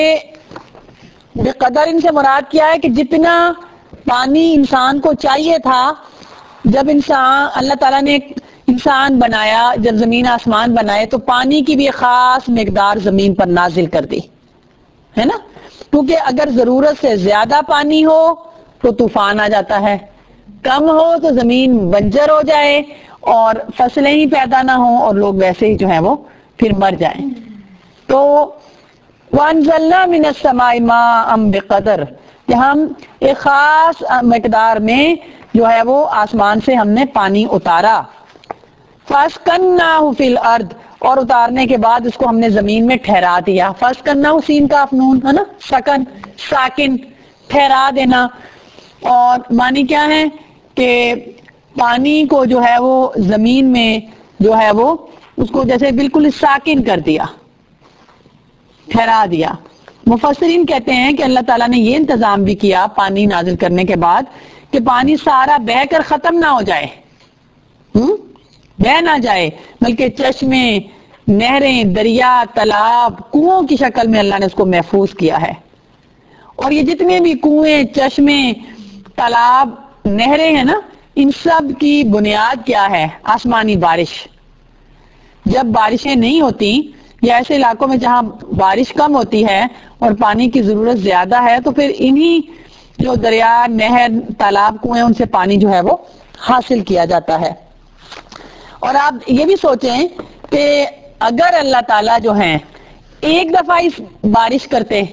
بقدر ان سے مراد کیا ہے کہ جتنا پانی انسان کو چاہیے تھا جب انسان اللہ تعالیٰ نے انسان بنایا، جب زمین آسمان بنائے تو پانی کی بھی خاص مقدار زمین پر نازل کر دی ہے نا. کیونکہ اگر ضرورت سے زیادہ پانی ہو تو طوفان آ جاتا ہے، کم ہو تو زمین بنجر ہو جائے اور فصلیں ہی پیدا نہ ہوں اور لوگ ویسے ہی جو ہے وہ پھر مر جائیں. تو وَأَنزَلْنَا مِنَ السَّمَاءِ مَاءً بِقَدَرٍ، کہ ہم ایک خاص مقدار میں جو ہے وہ آسمان سے ہم نے پانی اتارا. فَأَسْكَنَّاهُ فِي الْأَرْضِ، اور اتارنے کے بعد اس کو ہم نے زمین میں ٹھہرا دیا. فَأَسْكَنَّاهُ سین کاف نون ہے نا، سکن، ساکن، ٹھہرا دینا. اور معنی کیا ہے کہ پانی کو جو ہے وہ زمین میں جو ہے وہ اس کو جیسے بالکل ساکن کر دیا، ٹھہرا دیا. مفسرین کہتے ہیں کہ اللہ تعالیٰ نے یہ انتظام بھی کیا پانی نازل کرنے کے بعد کہ پانی سارا بہہ کر ختم نہ ہو جائے، ہم بہہ نہ جائے، بلکہ چشمے، نہریں، دریا، تالاب، کنووں کی شکل میں اللہ نے اس کو محفوظ کیا ہے. اور یہ جتنے بھی کنویں، چشمے، تالاب، نہریں ہیں نا، ان سب کی بنیاد کیا ہے؟ آسمانی بارش. جب بارشیں نہیں ہوتی یا ایسے علاقوں میں جہاں بارش کم ہوتی ہے اور پانی کی ضرورت زیادہ ہے تو پھر انہی جو دریا، نہر، تالاب، کنویں، ان سے پانی جو ہے وہ حاصل کیا جاتا ہے. اور آپ یہ بھی سوچیں کہ اگر اللہ تعالیٰ جو ہیں ایک دفعہ اس بارش کرتے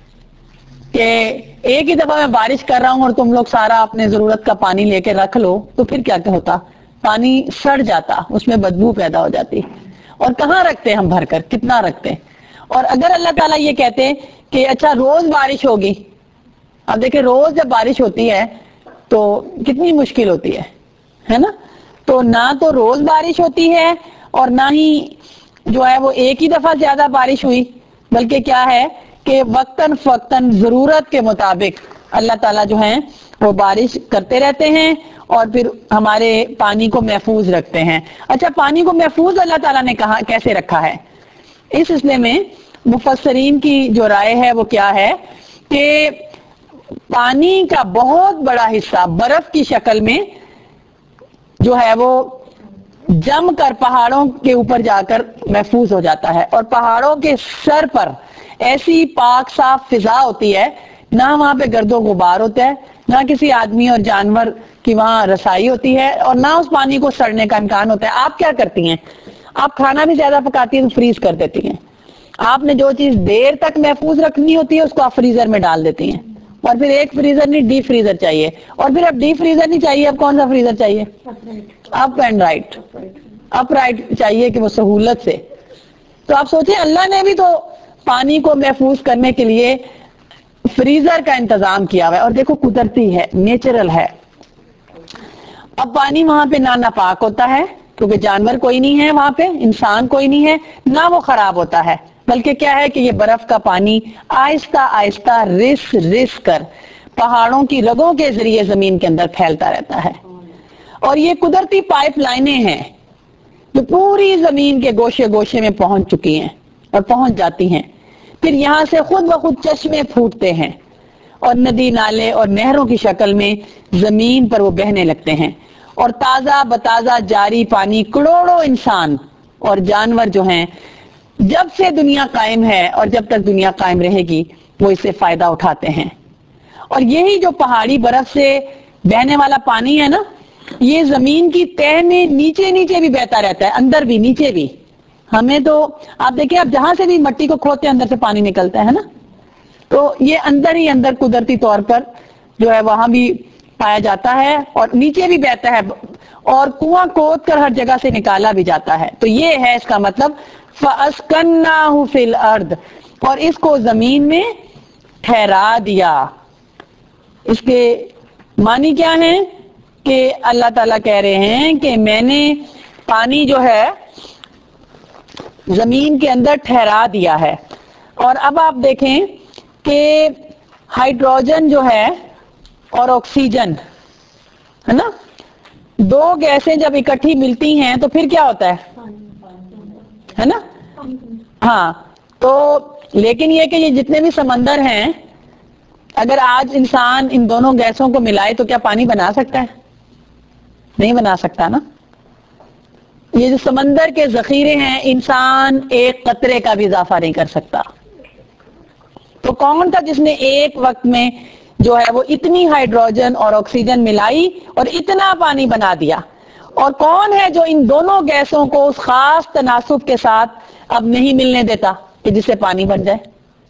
کہ ایک ہی دفعہ میں بارش کر رہا ہوں اور تم لوگ سارا اپنے ضرورت کا پانی لے کے رکھ لو تو پھر کیا ہوتا؟ پانی سڑ جاتا، اس میں بدبو پیدا ہو جاتی. اور کہاں رکھتے ہم بھر کر، کتنا رکھتے؟ اور اگر اللہ تعالیٰ یہ کہتے کہ اچھا روز بارش ہوگی، اب دیکھیں روز جب بارش ہوتی ہے تو کتنی مشکل ہوتی ہے ہے نا. تو نہ تو روز بارش ہوتی ہے اور نہ ہی جو ہے وہ ایک ہی دفعہ زیادہ بارش ہوئی، بلکہ کیا ہے کہ وقتاً فوقتاً ضرورت کے مطابق اللہ تعالیٰ جو ہیں وہ بارش کرتے رہتے ہیں اور پھر ہمارے پانی کو محفوظ رکھتے ہیں. اچھا پانی کو محفوظ اللہ تعالیٰ نے کہا کیسے رکھا ہے؟ اس سلسلے میں مفسرین کی جو رائے ہے وہ کیا ہے کہ پانی کا بہت بڑا حصہ برف کی شکل میں جو ہے وہ جم کر پہاڑوں کے اوپر جا کر محفوظ ہو جاتا ہے، اور پہاڑوں کے سر پر ایسی پاک صاف فضا ہوتی ہے، نہ وہاں پہ گرد و غبار ہوتا ہے، نہ کسی آدمی اور جانور کی وہاں رسائی ہوتی ہے، اور نہ اس پانی کو سڑنے کا امکان ہوتا ہے۔ آپ کیا کرتی ہیں؟ آپ کھانا بھی زیادہ پکاتی ہیں تو فریز کر دیتی ہیں۔ آپ نے جو چیز دیر تک محفوظ رکھنی ہوتی ہے اس کو آپ فریزر میں ڈال دیتی ہیں، اور پھر ایک فریزر نہیں ڈی فریزر چاہیے، اور پھر اب ڈی فریزر نہیں چاہیے، اب کون سا فریزر چاہیے؟ Up and right, up right چاہیے کہ وہ سہولت سے۔ تو آپ سوچیں اللہ نے بھی تو پانی کو محفوظ کرنے کے لیے فریزر کا انتظام کیا ہوا ہے، اور دیکھو قدرتی ہے، نیچرل ہے۔ اب پانی وہاں پہ نہ ناپاک ہوتا ہے کیونکہ جانور کوئی نہیں ہے وہاں پہ، انسان کوئی نہیں ہے، نہ وہ خراب ہوتا ہے، بلکہ کیا ہے کہ یہ برف کا پانی آہستہ آہستہ رس رس کر پہاڑوں کی رگوں کے ذریعے زمین کے اندر پھیلتا رہتا ہے، اور یہ قدرتی پائپ لائنیں ہیں جو پوری زمین کے گوشے گوشے میں پہنچ چکی ہیں اور پہنچ جاتی ہیں، پھر یہاں سے خود بخود چشمے پھوٹتے ہیں اور ندی نالے اور نہروں کی شکل میں زمین پر وہ بہنے لگتے ہیں، اور تازہ بتازہ جاری پانی کروڑوں انسان اور جانور جو ہیں جب سے دنیا قائم ہے اور جب تک دنیا قائم رہے گی وہ اس سے فائدہ اٹھاتے ہیں۔ اور یہی جو پہاڑی برف سے بہنے والا پانی ہے نا، یہ زمین کی تہ میں نیچے نیچے بھی بہتا رہتا ہے، اندر بھی نیچے بھی۔ ہمیں تو آپ دیکھیں، آپ جہاں سے بھی مٹی کو کھودتے ہیں اندر سے پانی نکلتا ہے نا، تو یہ اندر ہی اندر قدرتی طور پر جو ہے وہاں بھی پایا جاتا ہے اور نیچے بھی بہتا ہے، اور کنواں کھود کر ہر جگہ سے نکالا بھی جاتا ہے۔ تو یہ ہے اس کا مطلب فَأَسْكَنَّاهُ فِي الْأَرْضِ، اور اس کو زمین میں ٹھہرا دیا۔ اس کے معنی کیا ہے کہ اللہ تعالیٰ کہہ رہے ہیں کہ میں نے پانی جو ہے زمین کے اندر ٹھہرا دیا ہے۔ اور اب آپ دیکھیں کہ ہائیڈروجن جو ہے اور آکسیجن ہے نا، دو گیسیں جب اکٹھی ملتی ہیں تو پھر کیا ہوتا ہے ہے نا؟ ہاں، تو لیکن یہ کہ یہ جتنے بھی سمندر ہیں، اگر آج انسان ان دونوں گیسوں کو ملائے تو کیا پانی بنا سکتا ہے؟ نہیں بنا سکتا نا۔ یہ جو سمندر کے ذخیرے ہیں، انسان ایک قطرے کا بھی اضافہ نہیں کر سکتا۔ تو کون تھا جس نے ایک وقت میں جو ہے وہ اتنی ہائیڈروجن اور آکسیجن ملائی اور اتنا پانی بنا دیا؟ اور کون ہے جو ان دونوں گیسوں کو اس خاص تناسب کے ساتھ اب نہیں ملنے دیتا کہ جس سے پانی بن جائے؟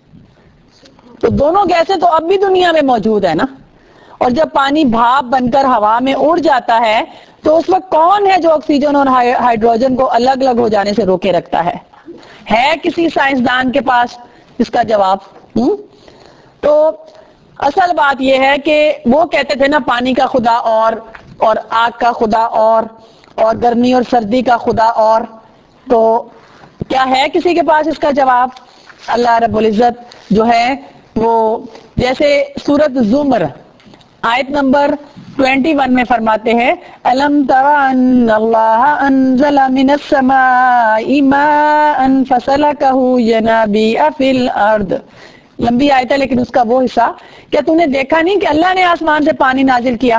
تو دونوں گیسیں تو اب بھی دنیا میں موجود ہے نا، اور جب پانی بھاپ بن کر ہوا میں اڑ جاتا ہے تو اس وقت کون ہے جو آکسیجن اور ہائیڈروجن کو الگ الگ ہو جانے سے روکے رکھتا ہے؟ ہے کسی سائنسدان کے پاس اس کا جواب؟ ہوں؟ تو اصل بات یہ ہے کہ وہ کہتے تھے نا پانی کا خدا اور اور آگ کا خدا اور اور گرمی اور سردی کا خدا اور، تو کیا ہے کسی کے پاس اس کا جواب؟ اللہ رب العزت جو ہے وہ جیسے سورۃ الزمر آیت نمبر اکیس میں فرماتے ہیں الم تر ان اللہ انزل من السماء ماء فسلكه ينابيع في الارض، لمبی آیت ہے لیکن اس کا وہ حصہ، کیا تم نے دیکھا نہیں کہ اللہ نے آسمان سے پانی نازل کیا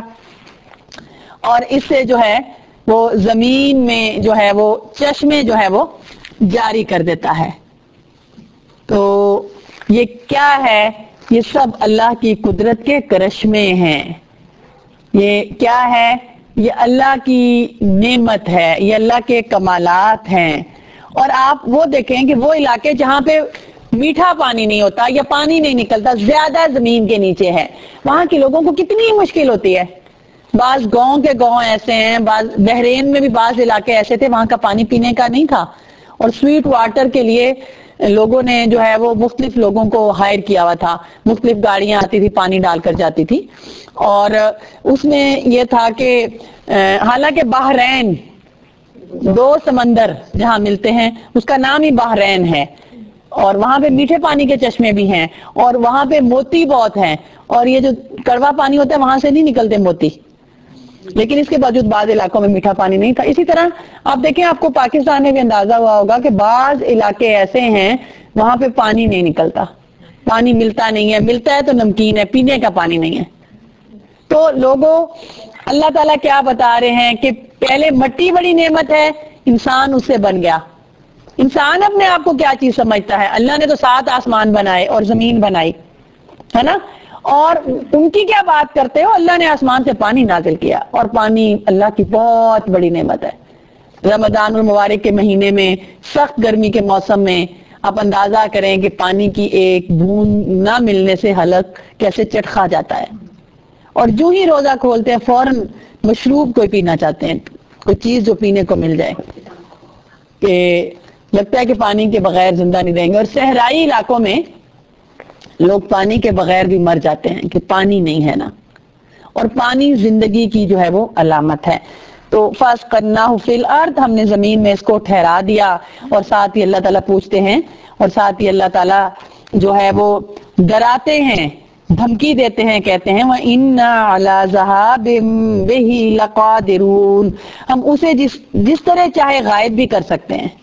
اور اس سے جو ہے وہ زمین میں جو ہے وہ چشمے جو ہے وہ جاری کر دیتا ہے؟ تو یہ کیا ہے؟ یہ سب اللہ کی قدرت کے کرشمے ہیں۔ یہ کیا ہے؟ یہ اللہ کی نعمت ہے، یہ اللہ کے کمالات ہیں۔ اور آپ وہ دیکھیں کہ وہ علاقے جہاں پہ میٹھا پانی نہیں ہوتا یا پانی نہیں نکلتا، زیادہ زمین کے نیچے ہے، وہاں کے لوگوں کو کتنی مشکل ہوتی ہے۔ بعض گاؤں کے گاؤں ایسے ہیں، بعض بحرین میں بھی بعض علاقے ایسے تھے وہاں کا پانی پینے کا نہیں تھا، اور سویٹ واٹر کے لیے لوگوں نے جو ہے وہ مختلف لوگوں کو ہائر کیا ہوا تھا، مختلف گاڑیاں آتی تھی پانی ڈال کر جاتی تھی، اور اس میں یہ تھا کہ حالانکہ بحرین دو سمندر جہاں ملتے ہیں اس کا نام ہی بحرین ہے، اور وہاں پہ میٹھے پانی کے چشمے بھی ہیں، اور وہاں پہ موتی بہت ہیں، اور یہ جو کڑوا پانی ہوتا ہے وہاں سے نہیں نکلتے موتی، لیکن اس کے باوجود بعض علاقوں میں میٹھا پانی نہیں تھا۔ اسی طرح آپ دیکھیں، آپ کو پاکستان میں بھی اندازہ ہوا ہوگا کہ بعض علاقے ایسے ہیں وہاں پہ پانی نہیں نکلتا، پانی ملتا نہیں ہے، ملتا ہے تو نمکین ہے، پینے کا پانی نہیں ہے۔ تو لوگوں اللہ تعالیٰ کیا بتا رہے ہیں کہ پہلے مٹی بڑی نعمت ہے، انسان اس سے بن گیا۔ انسان اپنے آپ کو کیا چیز سمجھتا ہے؟ اللہ نے تو سات آسمان بنائے اور زمین بنائی ہے نا، اور ان کی کیا بات کرتے ہو؟ اللہ نے آسمان سے پانی نازل کیا، اور پانی اللہ کی بہت بڑی نعمت ہے۔ رمضان المبارک کے مہینے میں، سخت گرمی کے موسم میں آپ اندازہ کریں کہ پانی کی ایک بوند نہ ملنے سے حلق کیسے چٹ کھا جاتا ہے، اور جو ہی روزہ کھولتے ہیں فوراً مشروب کوئی پینا چاہتے ہیں، کوئی چیز جو پینے کو مل جائے، کہ لگتا ہے کہ پانی کے بغیر زندہ نہیں رہیں گے۔ اور صحرائی علاقوں میں لوگ پانی کے بغیر بھی مر جاتے ہیں کہ پانی نہیں ہے نا، اور پانی زندگی کی جو ہے وہ علامت ہے۔ تو فَأَسْقَيْنَاهُ فِي الْأَرْضِ، ہم نے زمین میں اس کو ٹھہرا دیا، اور ساتھ ہی اللہ تعالیٰ پوچھتے ہیں، اور ساتھ ہی اللہ تعالیٰ جو ہے وہ ڈراتے ہیں، دھمکی دیتے ہیں، کہتے ہیں وَإِنَّا عَلَى ذَهَابٍ بِهِ لَقَادِرُونَ، ہم اسے جس جس طرح چاہے غائب بھی کر سکتے ہیں۔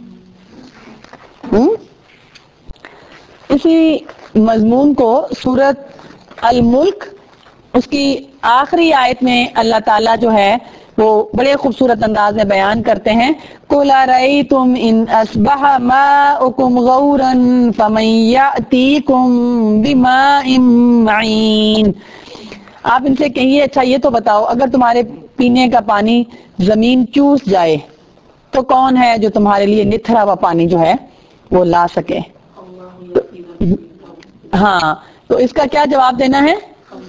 ہم؟ اسی مضمون کو سورۃ الملک اس کی آخری آیت میں اللہ تعالیٰ جو ہے وہ بڑے خوبصورت انداز میں بیان کرتے ہیں، قُلْ أَرَأَيْتُمْ إِنْ أَصْبَحَ مَاؤُكُمْ غَوْرًا فَمَنْ يَأْتِيكُمْ بِمَاءٍ مَّعِينٍ، آپ ان سے کہیے اچھا یہ تو بتاؤ اگر تمہارے پینے کا پانی زمین چوس جائے تو کون ہے جو تمہارے لیے نتھرا ہوا پانی جو ہے وہ لا سکے؟ ہاں، تو اس کا کیا جواب دینا ہے؟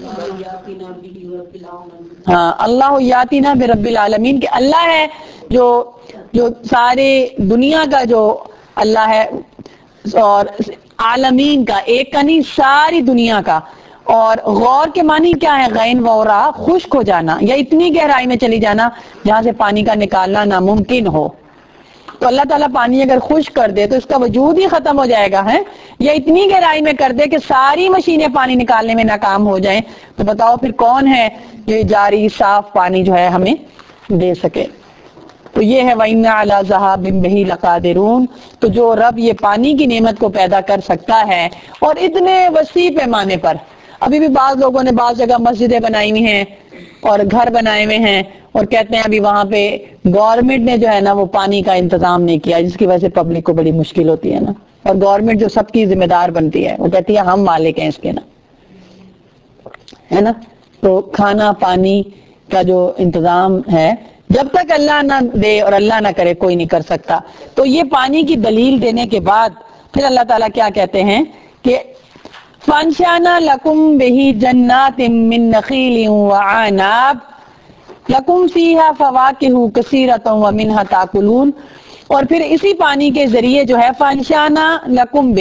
ہاں، اللہ یاتینا برب العالمین، کہ اللہ ہے جو جو سارے دنیا کا جو اللہ ہے، اور عالمین کا، ایک کا نہیں ساری دنیا کا۔ اور غور کے معنی کیا ہے؟ غین غورا، خشک ہو جانا یا اتنی گہرائی میں چلی جانا جہاں سے پانی کا نکالنا ناممکن ہو۔ تو اللہ تعالیٰ پانی اگر خشک کر دے تو اس کا وجود ہی ختم ہو جائے گا، ہے، یا اتنی گہرائی میں کر دے کہ ساری مشینیں پانی نکالنے میں ناکام ہو جائیں، تو بتاؤ پھر کون ہے جو جاری صاف پانی جو ہے ہمیں دے سکے؟ تو یہ ہے وَإِنَّا عَلَى ذَهَابٍ بِهِ لَقَادِرُونَ، تو جو رب یہ پانی کی نعمت کو پیدا کر سکتا ہے اور اتنے وسیع پیمانے پر، ابھی بھی بعض لوگوں نے بعض جگہ مسجدیں بنائی ہوئی ہیں اور گھر بنائے ہوئے ہیں، اور کہتے ہیں ابھی وہاں پہ گورنمنٹ نے جو ہے نا وہ پانی کا انتظام نہیں کیا، جس کی وجہ سے پبلک کو بڑی مشکل ہوتی ہے نا، اور گورنمنٹ جو سب کی ذمہ دار بنتی ہے وہ کہتی ہے ہم مالک ہیں اس کے نا، ہے نا۔ تو کھانا پانی کا جو انتظام ہے جب تک اللہ نہ دے اور اللہ نہ کرے کوئی نہیں کر سکتا۔ تو یہ پانی کی دلیل دینے کے بعد پھر اللہ تعالیٰ کیا کہتے ہیں کہ فَأَنشَأْنَا لَكُمْ بِهِ جَنَّاتٍ مِّن نَخِيلٍ وَأَعْنَابٍ لَكُمْ فِيهَا فَوَاكِهُ كَثِيرَةٌ وَمِنْهَا تَأْكُلُونَ، اور پھر اسی پانی کے ذریعے جو ہے فَأَنشَأْنَا لَكُمْ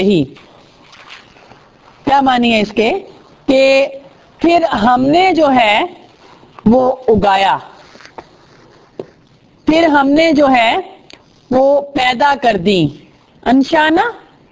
بِهِ، کیا معنی ہے اس کے؟ کہ پھر ہم نے جو ہے وہ اگایا، پھر ہم نے جو ہے وہ پیدا کر دی، انشانا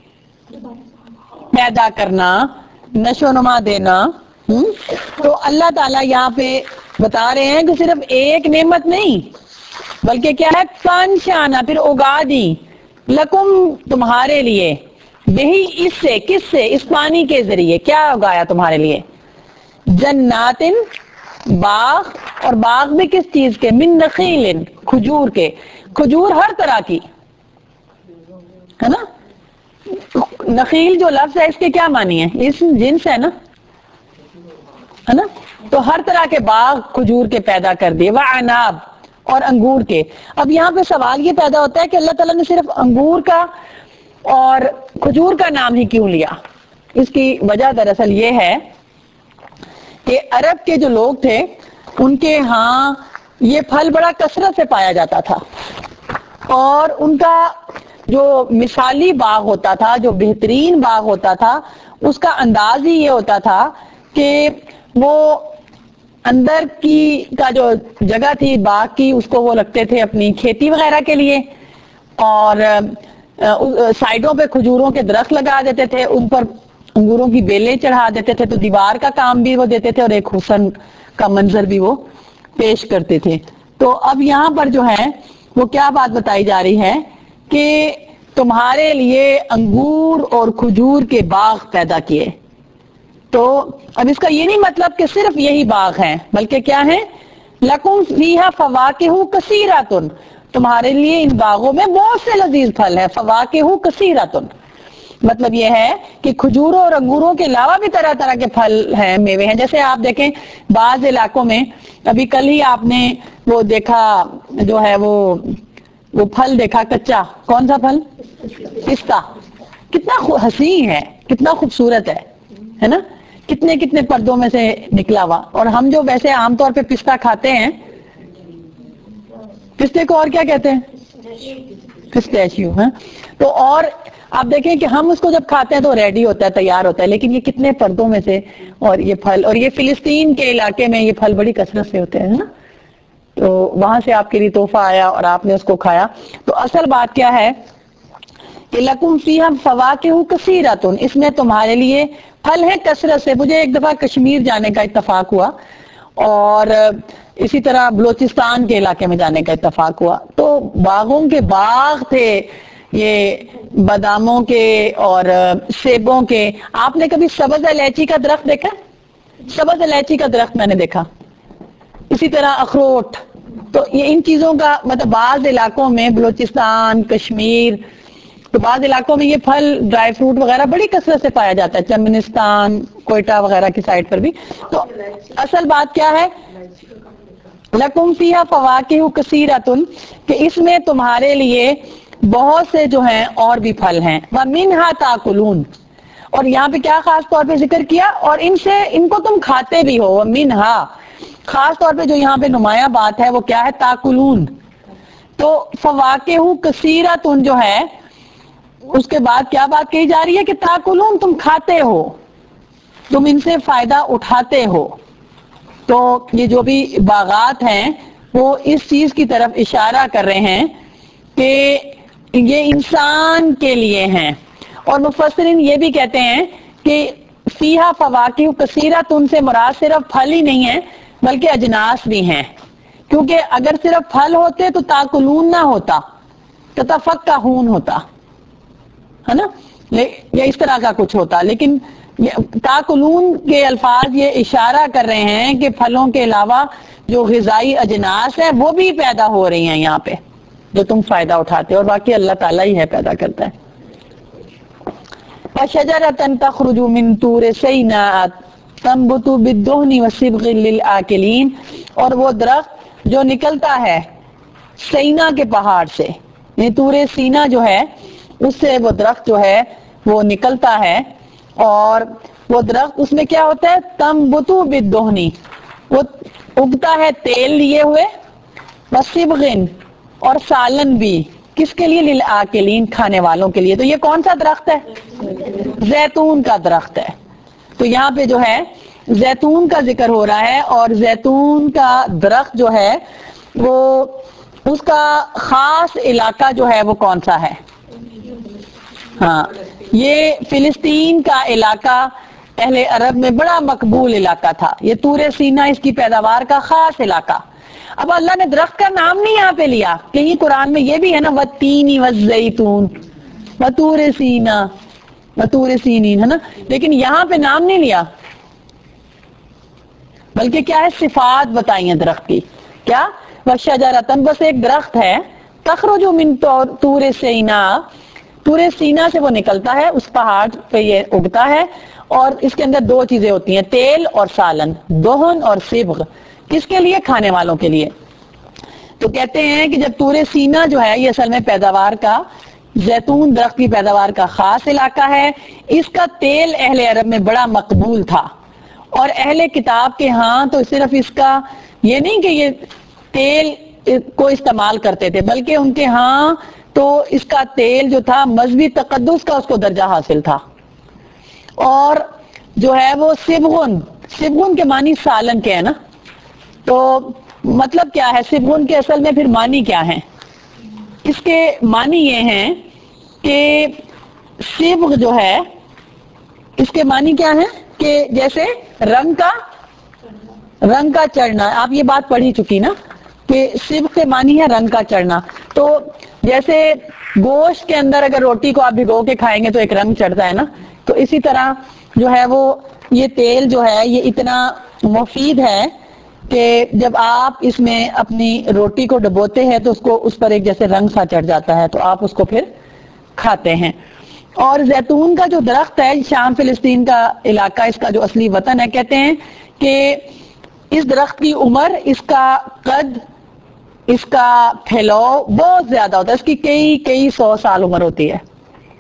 پیدا کرنا، نشو نما دینا۔ ہم؟ تو اللہ تعالیٰ یہاں پہ بتا رہے ہیں کہ صرف ایک نعمت نہیں بلکہ کیا ہے، فانشانا، پھر اگا دی، لکم تمہارے لیے، بہی اس سے، کس سے؟ اس پانی کے ذریعے کیا اگایا تمہارے لیے؟ جناتن، باغ، اور باغ بھی کس چیز کے؟ من نخیل، کھجور کے، کھجور ہر طرح کی، ہے نا۔ نخیل جو لفظ ہے اس کے کیا معنی ہے؟ اس جنس ہے نا، ہے نا۔ تو ہر طرح کے باغ کھجور کے پیدا کر دیے، وعناب، اور انگور کے۔ اب یہاں پہ سوال یہ پیدا ہوتا ہے کہ اللہ تعالیٰ نے صرف انگور کا اور کھجور کا نام ہی کیوں لیا؟ اس کی وجہ دراصل یہ ہے کہ عرب کے جو لوگ تھے ان کے ہاں یہ پھل بڑا کثرت سے پایا جاتا تھا، اور ان کا جو مثالی باغ ہوتا تھا، جو بہترین باغ ہوتا تھا، اس کا انداز ہی یہ ہوتا تھا کہ وہ اندر کی کا جو جگہ تھی باغ کی، اس کو وہ رکھتے تھے اپنی کھیتی وغیرہ کے لیے، اور سائڈوں پہ کھجوروں کے درخت لگا دیتے تھے، ان پر انگوروں کی بیلیں چڑھا دیتے تھے، تو دیوار کا کام بھی وہ دیتے تھے اور ایک حسن کا منظر بھی وہ پیش کرتے تھے۔ تو اب یہاں پر جو ہے وہ کیا بات بتائی جا رہی ہے کہ تمہارے لیے انگور اور کھجور کے باغ پیدا کیے. تو اب اس کا یہ نہیں مطلب کہ صرف یہی باغ ہیں، بلکہ کیا ہیں؟ لکم فیہا فواکہ کثیرۃ، تمہارے لیے ان باغوں میں بہت سے لذیذ پھل ہیں. فواکہ کثیرۃ مطلب یہ ہے کہ کھجوروں اور انگوروں کے علاوہ بھی طرح طرح کے پھل ہیں، میوے ہیں. جیسے آپ دیکھیں بعض علاقوں میں، ابھی کل ہی آپ نے وہ دیکھا جو ہے وہ وہ پھل دیکھا کچا، کون سا پھل؟ پستہ. کتنا حسین ہے، کتنا خوبصورت ہے ہے نا؟ کتنے کتنے پردوں میں سے نکلا ہوا. اور ہم جو ویسے عام طور پہ پستہ کھاتے ہیں، پستے کو اور کیا کہتے ہیں؟ پسٹیشیو. ہاں تو اور آپ دیکھیں کہ ہم اس کو جب کھاتے ہیں تو ریڈی ہوتا ہے، تیار ہوتا ہے، لیکن یہ کتنے پردوں میں سے اور یہ پھل، اور یہ فلسطین کے علاقے میں یہ پھل بڑی کثرت سے ہوتے ہیں نا. تو وہاں سے آپ کے لیے تحفہ آیا اور آپ نے اس کو کھایا. تو اصل بات کیا ہے کہ لکم فیہا فواکہ کثیرۃ، اس میں تمہارے لیے پھل ہے کثرت سے. مجھے ایک دفعہ کشمیر جانے کا اتفاق ہوا اور اسی طرح بلوچستان کے علاقے میں جانے کا اتفاق ہوا، تو باغوں کے باغ تھے، یہ باداموں کے اور سیبوں کے. آپ نے کبھی سبز الائچی کا درخت دیکھا؟ سبز الائچی کا درخت میں نے دیکھا. اسی طرح اخروٹ. تو یہ ان چیزوں کا مطلب بعض علاقوں میں، بلوچستان، کشمیر، تو بعض علاقوں میں یہ پھل، ڈرائی فروٹ وغیرہ بڑی کثرت سے پایا جاتا ہے، چمنستان، کوئٹہ وغیرہ کی سائڈ پر بھی. تو اصل بات کیا ہے؟ لکم فیہا فواکہ کثیرۃ، کہ اس میں تمہارے لیے بہت سے جو ہیں اور بھی پھل ہیں. وَمِنْہَا تَأْکُلُونَ، اور یہاں پہ کیا خاص طور پہ ذکر کیا؟ اور ان سے ان کو تم کھاتے بھی ہو. وَمِنْہَا، خاص طور پہ جو یہاں پہ نمایاں بات ہے وہ کیا ہے؟ تاکلون. تو فواکہ کثیرۃ جو ہے اس کے بعد کیا بات کہی جا رہی ہے؟ کہ تاکلون، تم کھاتے ہو، تم ان سے فائدہ اٹھاتے ہو. تو یہ جو بھی باغات ہیں وہ اس چیز کی طرف اشارہ کر رہے ہیں کہ یہ انسان کے لیے ہیں. اور مفسرین یہ بھی کہتے ہیں کہ فیہا فواکہ کثیرۃ ان سے مراد صرف پھل ہی نہیں ہے بلکہ اجناس بھی ہیں. کیونکہ اگر صرف پھل ہوتے تو تاکلون نہ ہوتا، تتفکہون ہوتا، ہے نا، یا اس طرح کا کچھ ہوتا. لیکن تاکلون کے الفاظ یہ اشارہ کر رہے ہیں کہ پھلوں کے علاوہ جو غذائی اجناس ہیں وہ بھی پیدا ہو رہی ہیں یہاں پہ، جو تم فائدہ اٹھاتے ہو، اور باقی اللہ تعالیٰ ہی ہے پیدا کرتا ہے. وَشَجَرَةً تَخْرُجُ مِن طُورِ سِینَاءَ تَنبُتُ بِالدُّهْنِ وَصِبْغٍ لِلْآکِلِینَ، اور وہ درخت جو نکلتا ہے سینا کے پہاڑ سے، یعنی طور سینا جو ہے اس سے وہ درخت جو ہے وہ نکلتا ہے. اور وہ درخت اس میں کیا ہوتا ہے؟ تنبت بالدہن، وہ اگتا ہے تیل لیے ہوئے، وصبغن، اور سالن بھی. کس کے لیے؟ للآکلین، کھانے والوں کے لیے. تو یہ کون سا درخت ہے؟ زیتون کا درخت ہے. تو یہاں پہ جو ہے زیتون کا ذکر ہو رہا ہے، اور زیتون کا درخت جو ہے وہ اس کا خاص علاقہ جو ہے وہ کون سا ہے؟ ہاں، یہ فلسطین کا علاقہ اہل عرب میں بڑا مقبول علاقہ تھا. یہ طور سینا اس کی پیداوار کا خاص علاقہ. اب اللہ نے درخت کا نام نہیں یہاں پہ لیا، کہیں قرآن میں یہ بھی ہے نا، والتین والزیتون وطور سینا وطور سینین، ہے نا، لیکن یہاں پہ نام نہیں لیا، بلکہ کیا ہے؟ صفات بتائی ہیں درخت کی. کیا؟ وشجرۃ، بس ایک درخت ہے، تخرج من طور سینا، طور سینا سے وہ نکلتا ہے، اس پہاڑ پہ یہ اگتا ہے، اور اس کے اندر دو چیزیں ہوتی ہیں، تیل اور سالن، دہن اور صبغ. کس کے لیے؟ کھانے والوں کے لیے. تو کہتے ہیں کہ جب طور سینا جو ہے یہ اصل میں پیداوار کا، زیتون درخت کی پیداوار کا خاص علاقہ ہے. اس کا تیل اہل عرب میں بڑا مقبول تھا، اور اہل کتاب کے ہاں تو صرف اس کا یہ نہیں کہ یہ تیل کو استعمال کرتے تھے، بلکہ ان کے ہاں تو اس کا تیل جو تھا مذہبی تقدس کا اس کو درجہ حاصل تھا. اور جو ہے وہ سبغن، سبغن کے معنی سالن کے ہے نا، تو مطلب کیا ہے سبغن کے اصل میں پھر معنی کیا ہے؟ اس کے معنی یہ ہیں کہ سبغ جو ہے اس کے معنی کیا ہے؟ کہ جیسے رنگ کا رنگ کا چڑھنا. آپ یہ بات پڑھی چکی نا کہ سبق کے معنی ہے رنگ کا چڑھنا. تو جیسے گوشت کے اندر اگر روٹی کو آپ بھگو کے کھائیں گے تو ایک رنگ چڑھتا ہے نا, تو اسی طرح جو ہے وہ یہ تیل جو ہے یہ اتنا مفید ہے کہ جب آپ اس میں اپنی روٹی کو ڈبوتے ہیں تو اس کو اس پر ایک جیسے رنگ سا چڑھ جاتا ہے, تو آپ اس کو پھر کھاتے ہیں. اور زیتون کا جو درخت ہے, شام فلسطین کا علاقہ اس کا جو اصلی وطن ہے, کہتے ہیں کہ اس درخت کی عمر, اس کا قد, اس کا پھیلاؤ بہت زیادہ ہوتا ہے, اس کی کئی کئی سو سال عمر ہوتی ہے.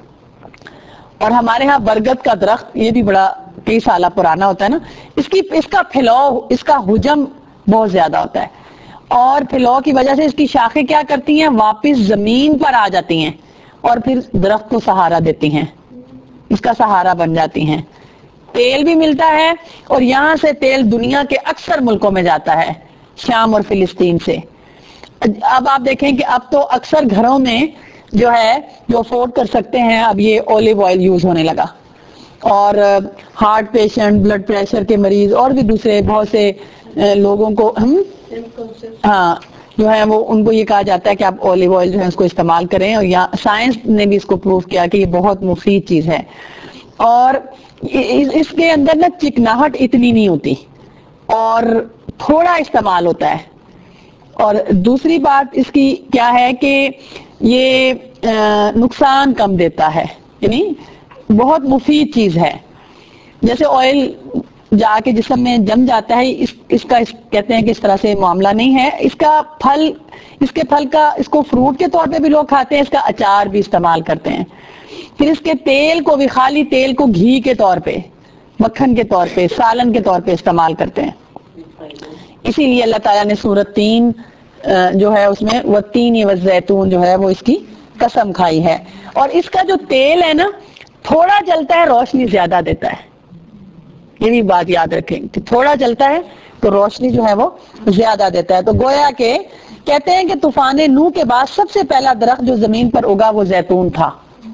اور ہمارے ہاں برگد کا درخت یہ بھی بڑا کئی سالہ پرانا ہوتا ہے نا, اس کی اس کا پھیلاؤ, اس کا حجم بہت زیادہ ہوتا ہے. اور پھیلاؤ کی وجہ سے اس کی شاخیں کیا کرتی ہیں, واپس زمین پر آ جاتی ہیں اور پھر درخت کو سہارا دیتی ہیں, اس کا سہارا بن جاتی ہیں. تیل بھی ملتا ہے اور یہاں سے تیل دنیا کے اکثر ملکوں میں جاتا ہے, شام اور فلسطین سے. اب آپ دیکھیں کہ اب تو اکثر گھروں میں جو ہے جو افورڈ کر سکتے ہیں اب یہ اولیو آئل یوز ہونے لگا, اور ہارٹ پیشنٹ, بلڈ پریشر کے مریض اور بھی دوسرے بہت سے لوگوں کو ہم ہاں جو ہے وہ ان کو یہ کہا جاتا ہے کہ آپ اولیو آئل جو ہے اس کو استعمال کریں, اور یہاں سائنس نے بھی اس کو پروف کیا کہ یہ بہت مفید چیز ہے. اور اس کے اندر نا چکناہٹ اتنی نہیں ہوتی اور تھوڑا استعمال ہوتا ہے. اور دوسری بات اس کی کیا ہے کہ یہ نقصان کم دیتا ہے, یعنی بہت مفید چیز ہے. جیسے آئل جا کے جسم میں جم جاتا ہے, اس اس کا اس کہتے ہیں کہ اس طرح سے معاملہ نہیں ہے. اس کا پھل, اس کے پھل کا, اس کو فروٹ کے طور پہ بھی لوگ کھاتے ہیں, اس کا اچار بھی استعمال کرتے ہیں. پھر اس کے تیل کو بھی, خالی تیل کو گھی کے طور پہ, مکھن کے طور پہ, سالن کے طور پہ استعمال کرتے ہیں. اسی لیے اللہ تعالیٰ نے سورت تین جو ہے اس میں والتین والزیتون جو ہے وہ اس کی قسم کھائی ہے. اور اس کا جو تیل ہے نا تھوڑا جلتا ہے, روشنی زیادہ دیتا ہے. یہ بھی بات یاد رکھیں کہ تھوڑا جلتا ہے تو روشنی جو ہے وہ زیادہ دیتا ہے. تو گویا کہ کہتے ہیں کہ طوفان نوح کے بعد سب سے پہلا درخت جو زمین پر اگا وہ زیتون تھا.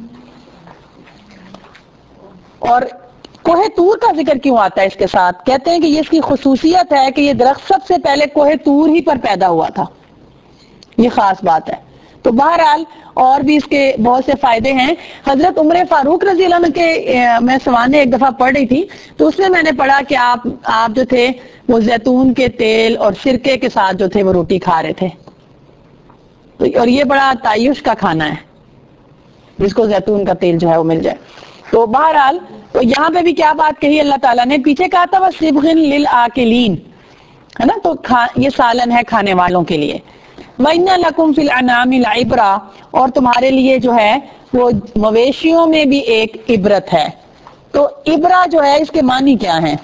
اور کوہ طور کا ذکر کیوں آتا ہے اس کے ساتھ؟ کہتے ہیں کہ یہ اس کی خصوصیت ہے کہ یہ درخت سب سے پہلے کوہ طور ہی پر پیدا ہوا تھا, یہ خاص بات ہے. تو بہرحال اور بھی اس کے بہت سے فائدے ہیں. حضرت عمر فاروق رضی اللہ عنہ کے میں سوانے ایک دفعہ پڑھ رہی تھی تو اس میں میں نے پڑھا کہ آپ آپ جو تھے وہ زیتون کے تیل اور سرکے کے ساتھ جو تھے وہ روٹی کھا رہے تھے, اور یہ بڑا تعیش کا کھانا ہے جس کو زیتون کا تیل جو ہے وہ مل جائے. تو بہرحال تو یہاں پہ بھی کیا بات کہی اللہ تعالیٰ نے, پیچھے کہا تھا وَصِبْغٍ لِلْآكِلِينَ, ہے نا, تو یہ سالن ہے کھانے والوں کے لیے. وَإِنَّ لَكُمْ فِي الْأَنْعَامِ لَعِبْرَةً, اور تمہارے لیے جو ہے وہ مویشیوں میں بھی ایک عبرت ہے. تو عبرہ جو ہے اس کے معنی کیا ہیں؟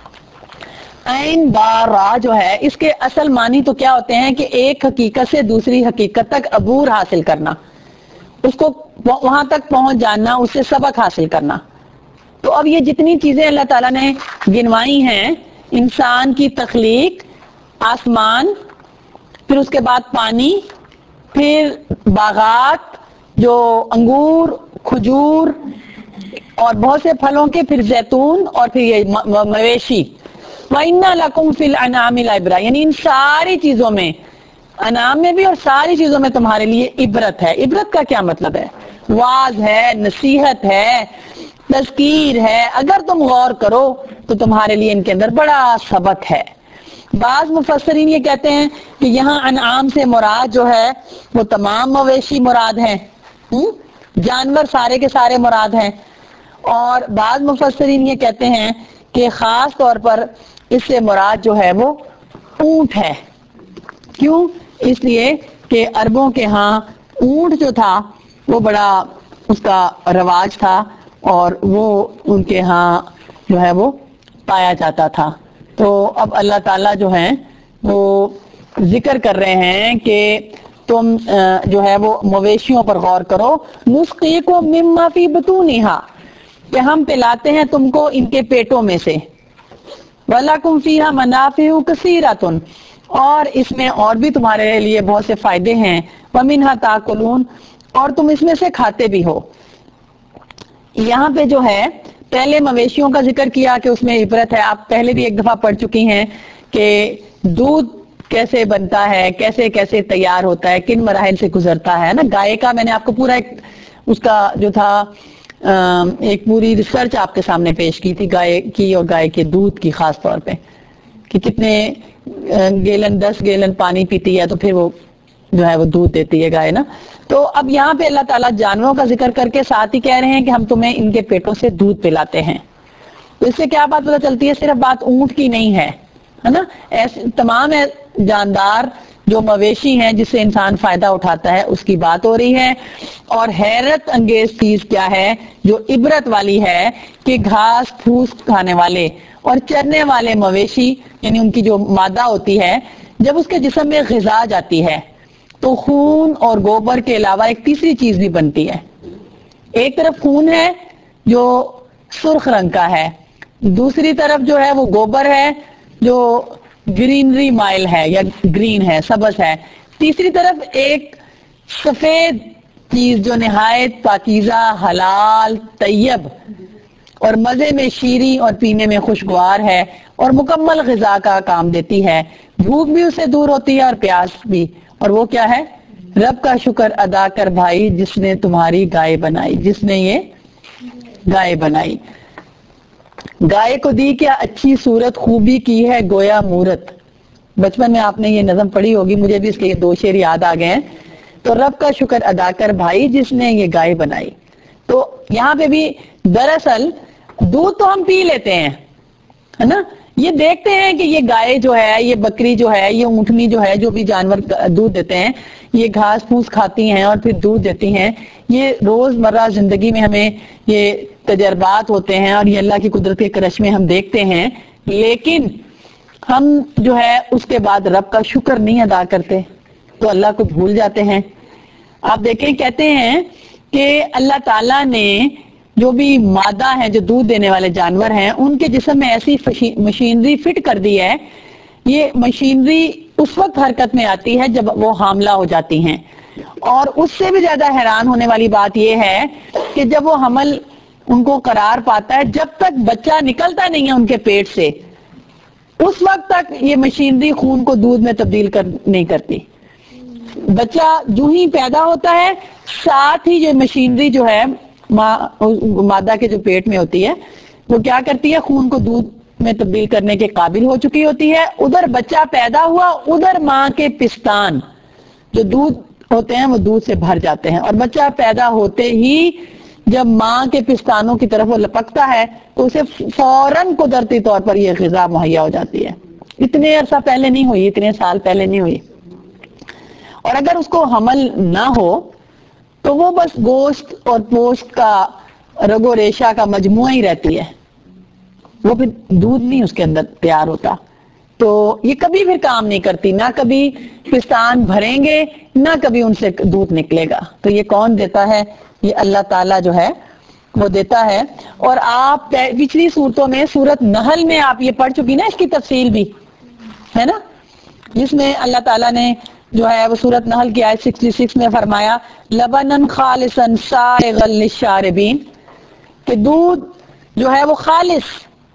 عین با را جو ہے اس کے اصل معنی تو کیا ہوتے ہیں کہ ایک حقیقت سے دوسری حقیقت تک عبور حاصل کرنا, اس کو وہاں تک پہنچ جانا, اس سے سبق حاصل کرنا. تو اب یہ جتنی چیزیں اللہ تعالیٰ نے گنوائی ہیں, انسان کی تخلیق, آسمان, پھر اس کے بعد پانی, پھر باغات جو انگور, کھجور اور بہت سے پھلوں کے, پھر زیتون, اور پھر یہ مویشی. وَإِنَّ لَكُمْ فِي الْأَنْعَامِ لَعِبْرَةً, یعنی ان ساری چیزوں میں, انعام میں بھی اور ساری چیزوں میں تمہارے لیے عبرت ہے. عبرت کا کیا مطلب ہے؟ واعظ ہے, نصیحت ہے, تذکیر ہے. اگر تم غور کرو تو تمہارے لیے ان کے اندر بڑا سبق ہے. بعض مفسرین یہ کہتے ہیں کہ یہاں انعام سے مراد جو ہے وہ تمام مویشی مراد ہیں, جانور سارے کے سارے مراد ہیں. اور بعض مفسرین یہ کہتے ہیں کہ خاص طور پر اس سے مراد جو ہے وہ اونٹ ہے. کیوں؟ اس لیے کہ عربوں کے ہاں اونٹ جو تھا وہ بڑا اس کا رواج تھا, اور وہ ان کے ہاں جو ہے وہ پایا جاتا تھا. تو اب اللہ تعالیٰ جو ہے وہ ذکر کر رہے ہیں کہ تم جو ہے وہ مویشیوں پر غور کرو. نُسْقِيكُم مِّمَّا فِي بُطُونِهَا, کہ ہم پلاتے ہیں تم کو ان کے پیٹوں میں سے. وَلَكُمْ فِيهَا مَنَافِعُ كَثِيرَةٌ, اور اس میں اور بھی تمہارے لیے بہت سے فائدے ہیں. وَمِنْهَا تَأْكُلُونَ, اور تم اس میں سے کھاتے بھی ہو. یہاں پہ جو ہے پہلے مویشیوں کا ذکر کیا کہ اس میں عبرت ہے. آپ پہلے بھی ایک دفعہ پڑھ چکی ہیں کہ دودھ کیسے بنتا ہے، کیسے کیسے تیار ہوتا ہے، کن مراحل سے گزرتا ہے نا. گائے کا میں نے آپ کو پورا ایک اس کا جو تھا ایک پوری ریسرچ آپ کے سامنے پیش کی تھی گائے کی اور گائے کے دودھ کی خاص طور پہ، کہ کتنے گیلن دس گیلن پانی پیتی ہے تو پھر وہ جو ہے وہ دودھ دیتی ہے گائے نا. تو اب یہاں پہ اللہ تعالیٰ جانوروں کا ذکر کر کے ساتھ ہی کہہ رہے ہیں کہ ہم تمہیں ان کے پیٹوں سے دودھ پلاتے ہیں. تو اس سے کیا بات پتہ چلتی ہے؟ صرف بات اونٹ کی نہیں ہے ہے نا، ایسے تمام جاندار جو مویشی ہیں جس سے انسان فائدہ اٹھاتا ہے اس کی بات ہو رہی ہے. اور حیرت انگیز چیز کیا ہے جو عبرت والی ہے کہ گھاس پھوس کھانے والے اور چرنے والے مویشی، یعنی ان کی جو مادہ ہوتی ہے، جب اس کے جسم میں غذا جاتی ہے تو خون اور گوبر کے علاوہ ایک تیسری چیز بھی بنتی ہے. ایک طرف خون ہے جو سرخ رنگ کا ہے، دوسری طرف جو ہے وہ گوبر ہے جو گرینری مائل ہے یا گرین ہے، سبز ہے، تیسری طرف ایک سفید چیز جو نہایت پاکیزہ، حلال، طیب اور مزے میں شیریں اور پینے میں خوشگوار ہے اور مکمل غذا کا کام دیتی ہے. بھوک بھی اسے دور ہوتی ہے اور پیاس بھی. اور وہ کیا ہے؟ رب کا شکر ادا کر بھائی جس نے تمہاری گائے بنائی، جس نے یہ گائے بنائی. گائے کو دی کیا اچھی صورت، خوبی کی ہے گویا مورت. بچپن میں آپ نے یہ نظم پڑھی ہوگی، مجھے بھی اس کے یہ دو شعر یاد آ گئے ہیں. تو رب کا شکر ادا کر بھائی جس نے یہ گائے بنائی. تو یہاں پہ بھی دراصل دودھ تو ہم پی لیتے ہیں ہے نا، یہ دیکھتے ہیں کہ یہ گائے جو ہے، یہ بکری جو ہے، یہ اونٹنی جو ہے، جو بھی جانور دودھ دیتے ہیں، یہ گھاس پھوس کھاتی ہیں اور پھر دودھ دیتی ہیں. یہ روز مرہ زندگی میں ہمیں یہ تجربات ہوتے ہیں اور یہ اللہ کی قدرت کے کرشمے ہم دیکھتے ہیں، لیکن ہم جو ہے اس کے بعد رب کا شکر نہیں ادا کرتے تو اللہ کو بھول جاتے ہیں. آپ دیکھیں کہتے ہیں کہ اللہ تعالیٰ نے جو بھی مادہ ہے جو دودھ دینے والے جانور ہیں ان کے جسم میں ایسی مشینری فٹ کر دی ہے، یہ مشینری اس وقت حرکت میں آتی ہے جب وہ حاملہ ہو جاتی ہیں. اور اس سے بھی زیادہ حیران ہونے والی بات یہ ہے کہ جب وہ حمل ان کو قرار پاتا ہے، جب تک بچہ نکلتا نہیں ہے ان کے پیٹ سے اس وقت تک یہ مشینری خون کو دودھ میں تبدیل کر نہیں کرتی. بچہ جو ہی پیدا ہوتا ہے ساتھ ہی یہ مشینری جو ہے مادہ کے جو پیٹ میں ہوتی ہے وہ کیا کرتی ہے؟ خون کو دودھ میں تبدیل کرنے کے قابل ہو چکی ہوتی ہے. ادھر بچہ پیدا ہوا، ادھر ماں کے پستان جو دودھ ہوتے ہیں وہ دودھ سے بھر جاتے ہیں، اور بچہ پیدا ہوتے ہی جب ماں کے پستانوں کی طرف وہ لپکتا ہے تو اسے فوراً قدرتی طور پر یہ غذا مہیا ہو جاتی ہے. اتنے عرصہ پہلے نہیں ہوئی، اتنے سال پہلے نہیں ہوئی. اور اگر اس کو حمل نہ ہو تو وہ بس گوشت اور پوشت کا رگ و ریشہ کا مجموعہ ہی رہتی ہے، وہ پھر دودھ نہیں اس کے اندر تیار ہوتا. تو یہ کبھی بھی کام نہیں کرتی، نہ کبھی پستان بھریں گے نہ کبھی ان سے دودھ نکلے گا. تو یہ کون دیتا ہے؟ یہ اللہ تعالیٰ جو ہے وہ دیتا ہے. اور آپ پچھلی صورتوں میں سورت نحل میں آپ یہ پڑھ چکی نا، اس کی تفصیل بھی ہے نا، جس میں اللہ تعالیٰ نے جو ہے وہ سورت نحل کی آیت چھیاسٹھ میں فرمایا لبنن خالصا سائغا للشاربین، کہ دودھ جو ہے وہ خالص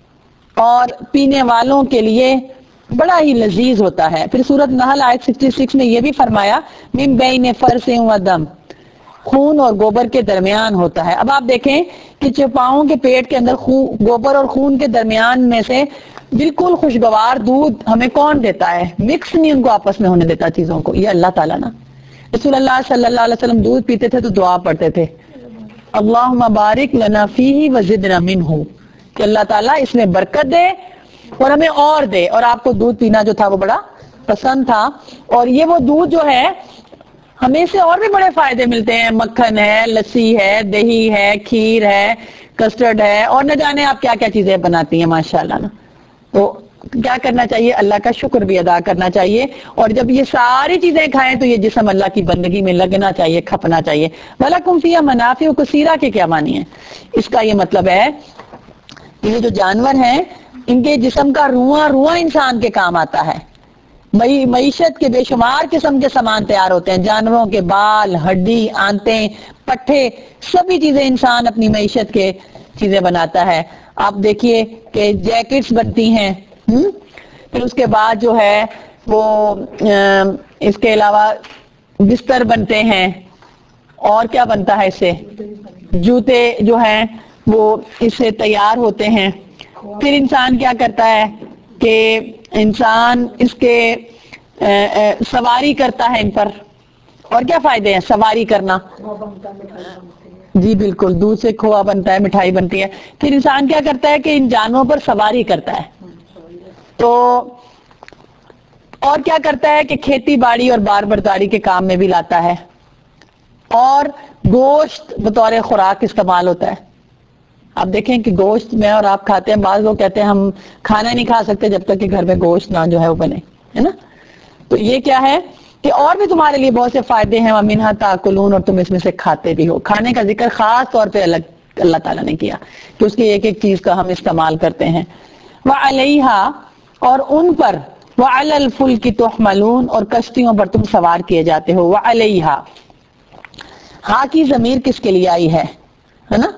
اور پینے والوں کے لیے بڑا ہی لذیذ ہوتا ہے. پھر سورت نحل آیت چھیاسٹھ میں یہ بھی فرمایا من بین فرث و دم، خون اور گوبر کے درمیان ہوتا ہے. اب آپ دیکھیں کہ چوپاؤں کے پیٹ کے اندر خون، گوبر اور خون کے درمیان میں سے بالکل خوشگوار دودھ ہمیں کون دیتا ہے؟ مکس نہیں ان کو آپس میں ہونے دیتا چیزوں کو، یہ اللہ تعالیٰ نا. رسول اللہ صلی اللہ علیہ وسلم دودھ پیتے تھے تو دعا پڑھتے تھے اللہم بارک لنا فیہ وزدنا منہ، کہ اللہ تعالیٰ اس میں برکت دے اور ہمیں اور دے. اور آپ کو دودھ پینا جو تھا وہ بڑا پسند تھا، اور یہ وہ دودھ جو ہے ہمیں سے اور بھی بڑے فائدے ملتے ہیں. مکھن ہے، لسی ہے، دہی ہے، کھیر ہے، کسٹرڈ ہے، اور نہ جانے آپ کیا کیا چیزیں بناتی ہیں ماشاءاللہ نا. تو کیا کرنا چاہیے؟ اللہ کا شکر بھی ادا کرنا چاہیے. اور جب یہ ساری چیزیں کھائیں تو یہ جسم اللہ کی بندگی میں لگنا چاہیے، کھپنا چاہیے. وَلَكُمْ فِيهَا مَنَافِعُ كَثِيرَةٌ کے کیا معنی ہے؟ اس کا یہ مطلب ہے کہ یہ جو جانور ہیں ان کے جسم کا رواں رواں انسان کے کام آتا ہے. معیشت کے بے شمار قسم کے سامان تیار ہوتے ہیں، جانوروں کے بال، ہڈی، آنتیں، پٹھے، سبھی چیزیں انسان اپنی معیشت کے چیزیں بناتا ہے. آپ دیکھیے کہ جیکٹس بنتی ہیں، پھر اس کے بعد جو ہے وہ اس کے علاوہ بستر بنتے ہیں، اور کیا بنتا ہے اس سے؟ جوتے جو ہیں وہ اس سے تیار ہوتے ہیں۔ پھر انسان کیا کرتا ہے کہ انسان اس کے سواری کرتا ہے ان پر، اور کیا فائدے ہیں سواری کرنا؟ جی بالکل، دودھ سے کھووا بنتا ہے، مٹھائی بنتی ہے۔ پھر انسان کیا کرتا ہے کہ ان جانوروں پر سواری کرتا ہے، تو اور کیا کرتا ہے کہ کھیتی باڑی اور بار برداری کے کام میں بھی لاتا ہے، اور گوشت بطور خوراک استعمال ہوتا ہے۔ آپ دیکھیں کہ گوشت میں اور آپ کھاتے ہیں، بعض لوگ کہتے ہیں ہم کھانا نہیں کھا سکتے جب تک کہ گھر میں گوشت نہ جو ہے وہ بنے، ہے نا؟ تو یہ کیا ہے کہ اور بھی تمہارے لیے بہت سے فائدے ہیں، وَمِنْهَا تَأْكُلُونَ، اور تم اس میں سے کھاتے بھی ہو۔ کھانے کا ذکر خاص طور پہ الگ اللہ تعالیٰ نے کیا کہ اس کی ایک ایک چیز کا ہم استعمال کرتے ہیں۔ وَعَلَيْهَا، اور ان پر، وَعَلَى الْفُلْكِ تُحْمَلُونَ، اور کشتیوں پر تم سوار کیے جاتے ہو۔ وَعَلَيْهَا، ہاں کی ضمیر کس کے لیے آئی ہے؟ ہے نا؟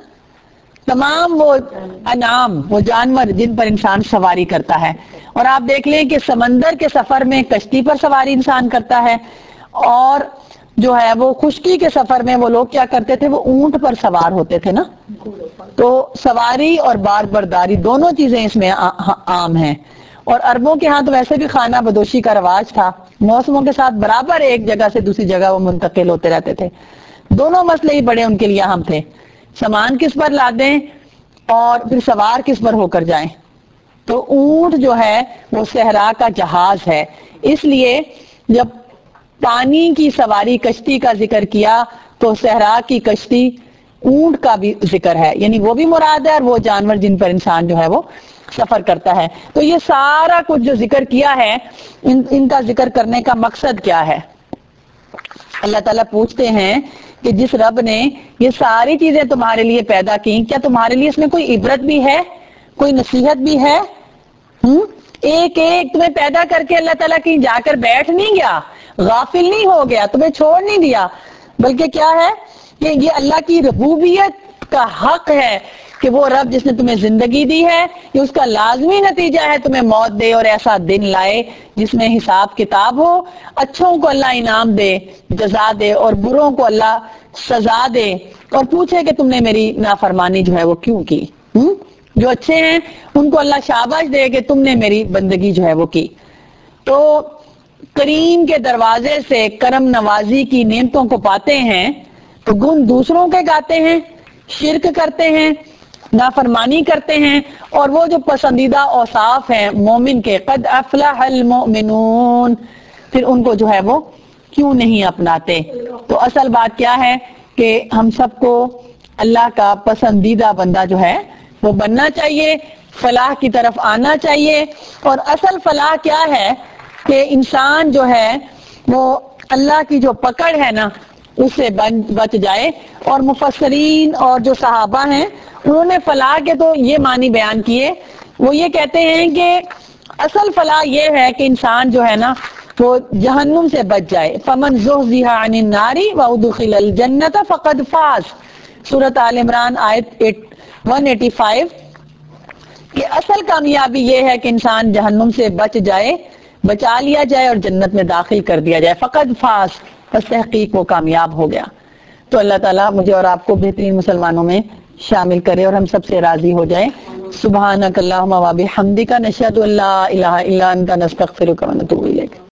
تمام وہ انعام، وہ جانور جن پر انسان سواری کرتا ہے۔ اور آپ دیکھ لیں کہ سمندر کے سفر میں کشتی پر سواری انسان کرتا ہے، اور جو ہے وہ خشکی کے سفر میں وہ لوگ کیا کرتے تھے، وہ اونٹ پر سوار ہوتے تھے نا۔ تو سواری اور بار برداری دونوں چیزیں اس میں عام ہیں۔ اور عربوں کے ہاں تو ویسے بھی خانہ بدوشی کا رواج تھا، موسموں کے ساتھ برابر ایک جگہ سے دوسری جگہ وہ منتقل ہوتے رہتے تھے۔ دونوں مسئلے ہی بڑے ان کے لیے اہم تھے، سامان کس پر لادیں اور پھر سوار کس پر ہو کر جائیں۔ تو اونٹ جو ہے وہ صحرا کا جہاز ہے، اس لیے جب پانی کی سواری کشتی کا ذکر کیا تو صحرا کی کشتی اونٹ کا بھی ذکر ہے، یعنی وہ بھی مراد ہے اور وہ جانور جن پر انسان جو ہے وہ سفر کرتا ہے۔ تو یہ سارا کچھ جو ذکر کیا ہے، ان, ان کا ذکر کرنے کا مقصد کیا ہے؟ اللہ تعالیٰ پوچھتے ہیں کہ جس رب نے یہ ساری چیزیں تمہارے لیے پیدا کی، کیا تمہارے لیے اس میں کوئی عبرت بھی ہے، کوئی نصیحت بھی ہے؟ ہم؟ ایک ایک تمہیں پیدا کر کے اللہ تعالیٰ کہیں جا کر بیٹھ نہیں گیا، غافل نہیں ہو گیا، تمہیں چھوڑ نہیں دیا، بلکہ کیا ہے کہ یہ اللہ کی ربوبیت کا حق ہے کہ وہ رب جس نے تمہیں زندگی دی ہے، یہ اس کا لازمی نتیجہ ہے تمہیں موت دے اور ایسا دن لائے جس میں حساب کتاب ہو، اچھوں کو اللہ انعام دے، جزا دے، اور بروں کو اللہ سزا دے، اور پوچھے کہ تم نے میری نافرمانی جو ہے وہ کیوں کی۔ ہم؟ جو اچھے ہیں ان کو اللہ شاباش دے کہ تم نے میری بندگی جو ہے وہ کی۔ تو کریم کے دروازے سے کرم نوازی کی نعمتوں کو پاتے ہیں تو گن دوسروں کے گاتے ہیں، شرک کرتے ہیں، نافرمانی کرتے ہیں، اور وہ جو پسندیدہ اوصاف ہیں مومن کے، قد افلح المؤمنون، پھر ان کو جو ہے وہ کیوں نہیں اپناتے۔ تو اصل بات کیا ہے کہ ہم سب کو اللہ کا پسندیدہ بندہ جو ہے وہ بننا چاہیے، فلاح کی طرف آنا چاہیے۔ اور اصل فلاح کیا ہے کہ انسان جو ہے وہ اللہ کی جو پکڑ ہے نا اس سے بچ جائے۔ اور مفسرین اور جو صحابہ ہیں انہوں نے فلاح کے تو یہ معنی بیان کیے، وہ یہ کہتے ہیں کہ اصل فلاح یہ ہے کہ انسان جو ہے نا وہ جہنم سے بچ جائے۔ فمن زحزح عن النار وادخل الجنۃ فقد فاز، سورۃ آل عمران آیت ایک سو پچاسی، کہ اصل کامیابی یہ ہے کہ انسان جہنم سے بچ جائے، بچا لیا جائے اور جنت میں داخل کر دیا جائے۔ فقد فاز، بس تحقیق وہ کامیاب ہو گیا۔ تو اللہ تعالیٰ مجھے اور آپ کو بہترین مسلمانوں میں شامل کرے اور ہم سب سے راضی ہو جائے۔ سبحانک اللہم و بحمدک، نشہد ان لا الہ الا انت، نستغفرک و نتوب الیک۔